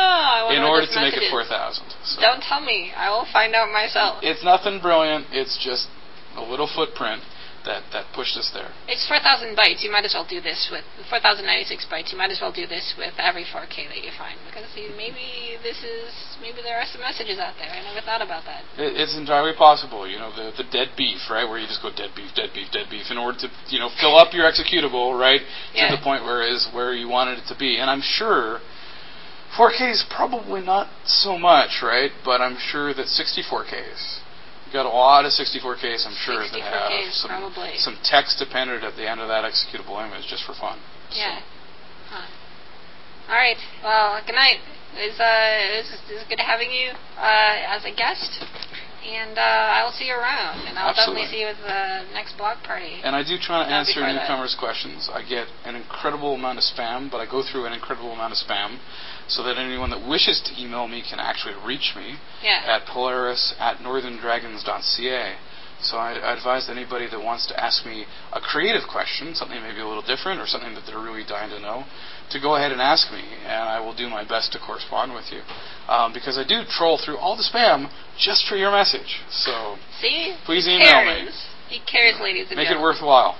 I wonder in what order this to make message it four thousand. So. Don't tell me. I will find out myself. It's nothing brilliant. It's just a little footprint that, that pushed us there. It's four thousand bytes. You might as well do this with four thousand ninety-six bytes. You might as well do this with every four K that you find, because see, maybe this is maybe there are some messages out there. I never thought about that. It, it's entirely possible. You know, the the dead beef, right, where you just go dead beef, dead beef, dead beef, in order to you know fill up your executable, right, yeah. to the point where it is where you wanted it to be. And I'm sure four K is probably not so much, right, but I'm sure that sixty-four Ks. Got a lot of sixty-four Ks, I'm sure, that have Ks, some, probably. some text appended at the end of that executable image just for fun. Yeah. So. Huh. All right. Well, good night. It was, uh, it was, it was good having you uh, as a guest, and uh, I will see you around, and I'll Absolutely. definitely see you at the next blog party. And I do try to answer newcomers' that. questions. I get an incredible amount of spam, but I go through an incredible amount of spam, so that anyone that wishes to email me can actually reach me yeah. at polaris at northern dragons dot c a. So I, I advise anybody that wants to ask me a creative question, something maybe a little different or something that they're really dying to know, to go ahead and ask me, and I will do my best to correspond with you. Um, because I do troll through all the spam just for your message. So See? please he email cares. me. He cares, ladies and Make gentlemen. it worthwhile.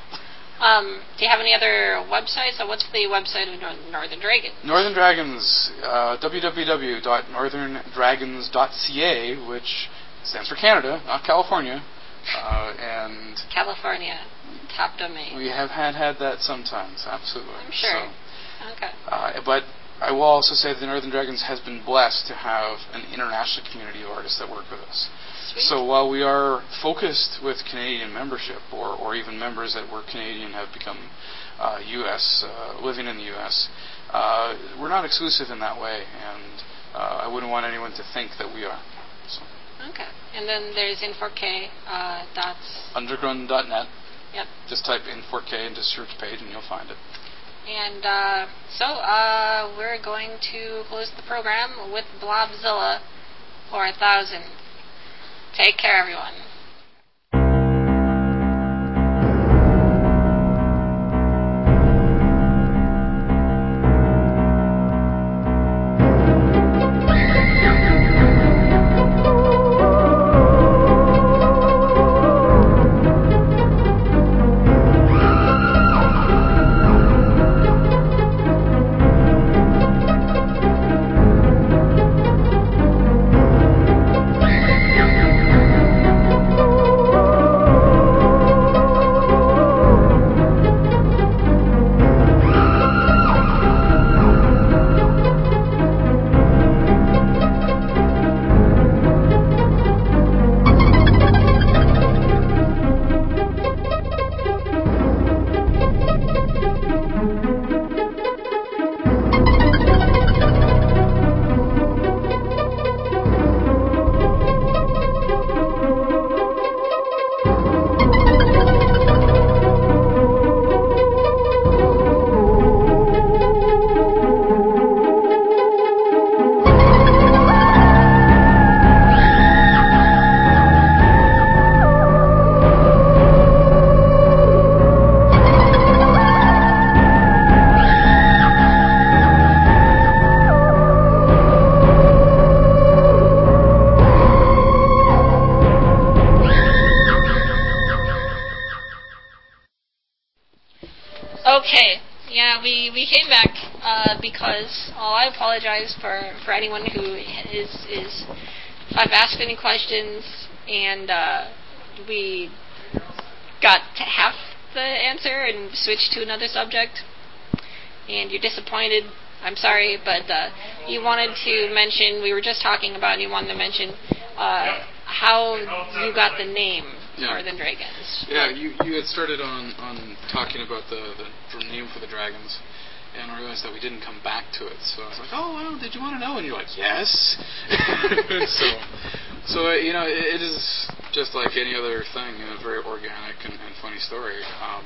Um, do you have any other websites? So what's the website of Northern Dragons? Northern Dragons, uh, w w w dot northern dragons dot c a, which stands for Canada, not California. Uh, and California, top domain. We have had, had that sometimes, absolutely. I'm sure. So, okay. Uh, but I will also say that the Northern Dragons has been blessed to have an international community of artists that work with us. Sweet. So while we are focused with Canadian membership, or, or even members that were Canadian have become uh, U S, uh, living in the U S, uh, we're not exclusive in that way, and uh, I wouldn't want anyone to think that we are. So. Okay. And then there's in four K uh, dots. underground dot net. Yep. Just type in four K into the search page and you'll find it. And uh, so uh, we're going to close the program with Blobzilla four thousand. Take care, everyone. Okay. Yeah, we, we came back uh, because oh, I apologize for, for anyone who is is. If I've asked any questions and uh, we got to half the answer and switched to another subject, and you're disappointed, I'm sorry, but uh, you wanted to mention, we were just talking about, and you wanted to mention uh, how you got the name yeah. Northern Dragons. Yeah, you, you had started on, on talking about the, the name for the dragons, and I realized that we didn't come back to it. So I was like, oh, well, did you want to know? And you're like, yes. so, so uh, you know, it, it is just like any other thing, you know, very organic and, and funny story. Um,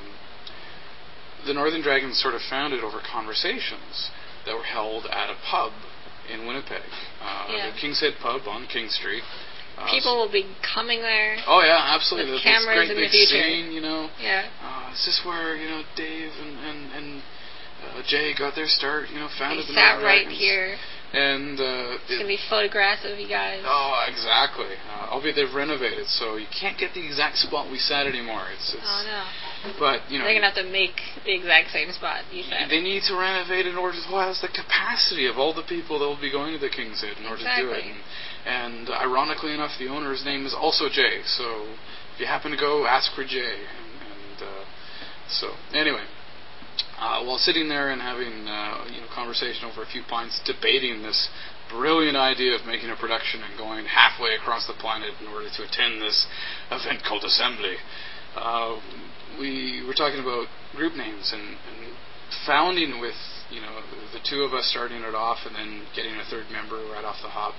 the Northern Dragons sort of founded over conversations that were held at a pub in Winnipeg, uh, yeah. the King's Head Pub on King Street. Uh, People will be coming there. Oh yeah, absolutely. With this cameras great in big the future. scene, you know. Yeah. Uh, is this where you know Dave and and, and uh, Jay got their start? You know, founded they the sat Northern right Dragons. here. And uh, it's gonna be photographs of you guys. Oh, exactly. Uh, albeit they've renovated, so you can't get the exact spot we sat anymore. It's, it's oh no. But you know, they're gonna have to make the exact same spot you said. They need to renovate in order to house the capacity of all the people that will be going to the King's Head in order exactly. to do it. And, and uh, ironically enough, the owner's name is also Jay. So if you happen to go, ask for Jay. And, and uh, so anyway. Uh, while sitting there and having uh, you know conversation over a few pints, debating this brilliant idea of making a production and going halfway across the planet in order to attend this event called Assembly, uh, we were talking about group names and, and founding with you know the two of us starting it off and then getting a third member right off the hop.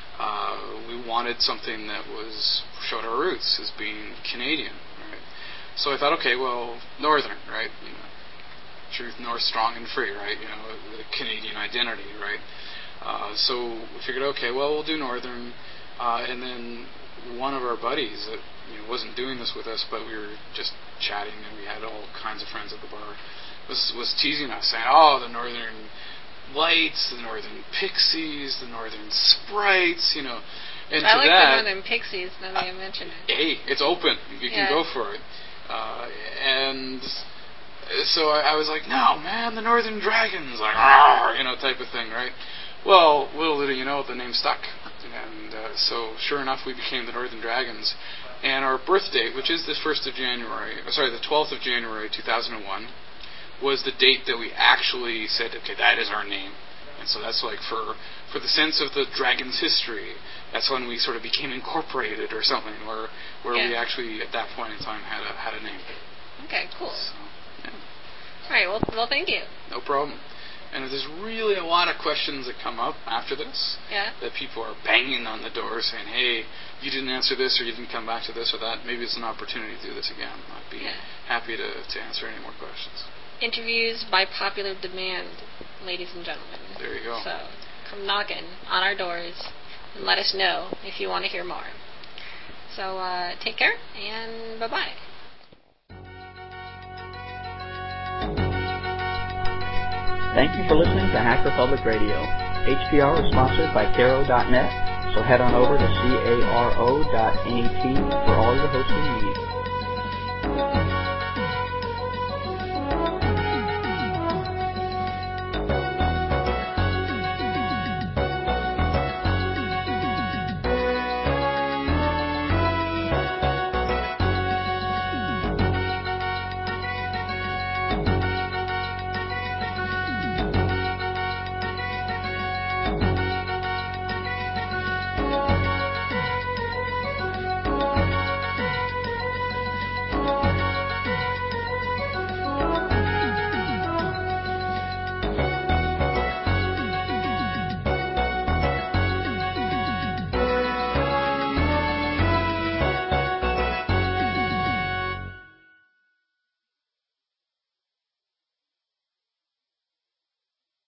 Uh, we wanted something that was showed our roots as being Canadian, right? So I thought, okay, well, Northern, right? You know, Truth, North, strong and free, right? You know, the Canadian identity, right? Uh, so we figured, okay, well, we'll do Northern, uh, and then one of our buddies that you know wasn't doing this with us, but we were just chatting, and we had all kinds of friends at the bar, was was teasing us, saying, "Oh, the Northern Lights, the Northern Pixies, the Northern Sprites," you know. And I to like that, the Northern Pixies. Now that you mentioned it. Hey, it's open. You yeah. can go for it, uh, and. So I, I was like, no, man, the Northern Dragons, like, rawr, you know, type of thing, right? Well, little did you know, the name stuck. And uh, so, sure enough, we became the Northern Dragons. And our birth date, which is the first of January, sorry, the twelfth of January, two thousand one, was the date that we actually said, okay, that is our name. And so that's like for for the sense of the Dragon's history, that's when we sort of became incorporated or something, where where yeah. we actually, at that point in time, had a had a name. Okay, cool. So, yeah. All right, well, well, thank you. No problem. And if there's really a lot of questions that come up after this, yeah. that people are banging on the door saying, hey, you didn't answer this or you didn't come back to this or that, maybe it's an opportunity to do this again. I'd be yeah. happy to, to answer any more questions. Interviews by popular demand, ladies and gentlemen. There you go. So come knocking on our doors and let us know if you want to hear more. So uh, take care and bye-bye. Thank you for listening to Hacker Public Radio. H P R is sponsored by Caro dot net, so head on over to caro dot net for all your hosting needs.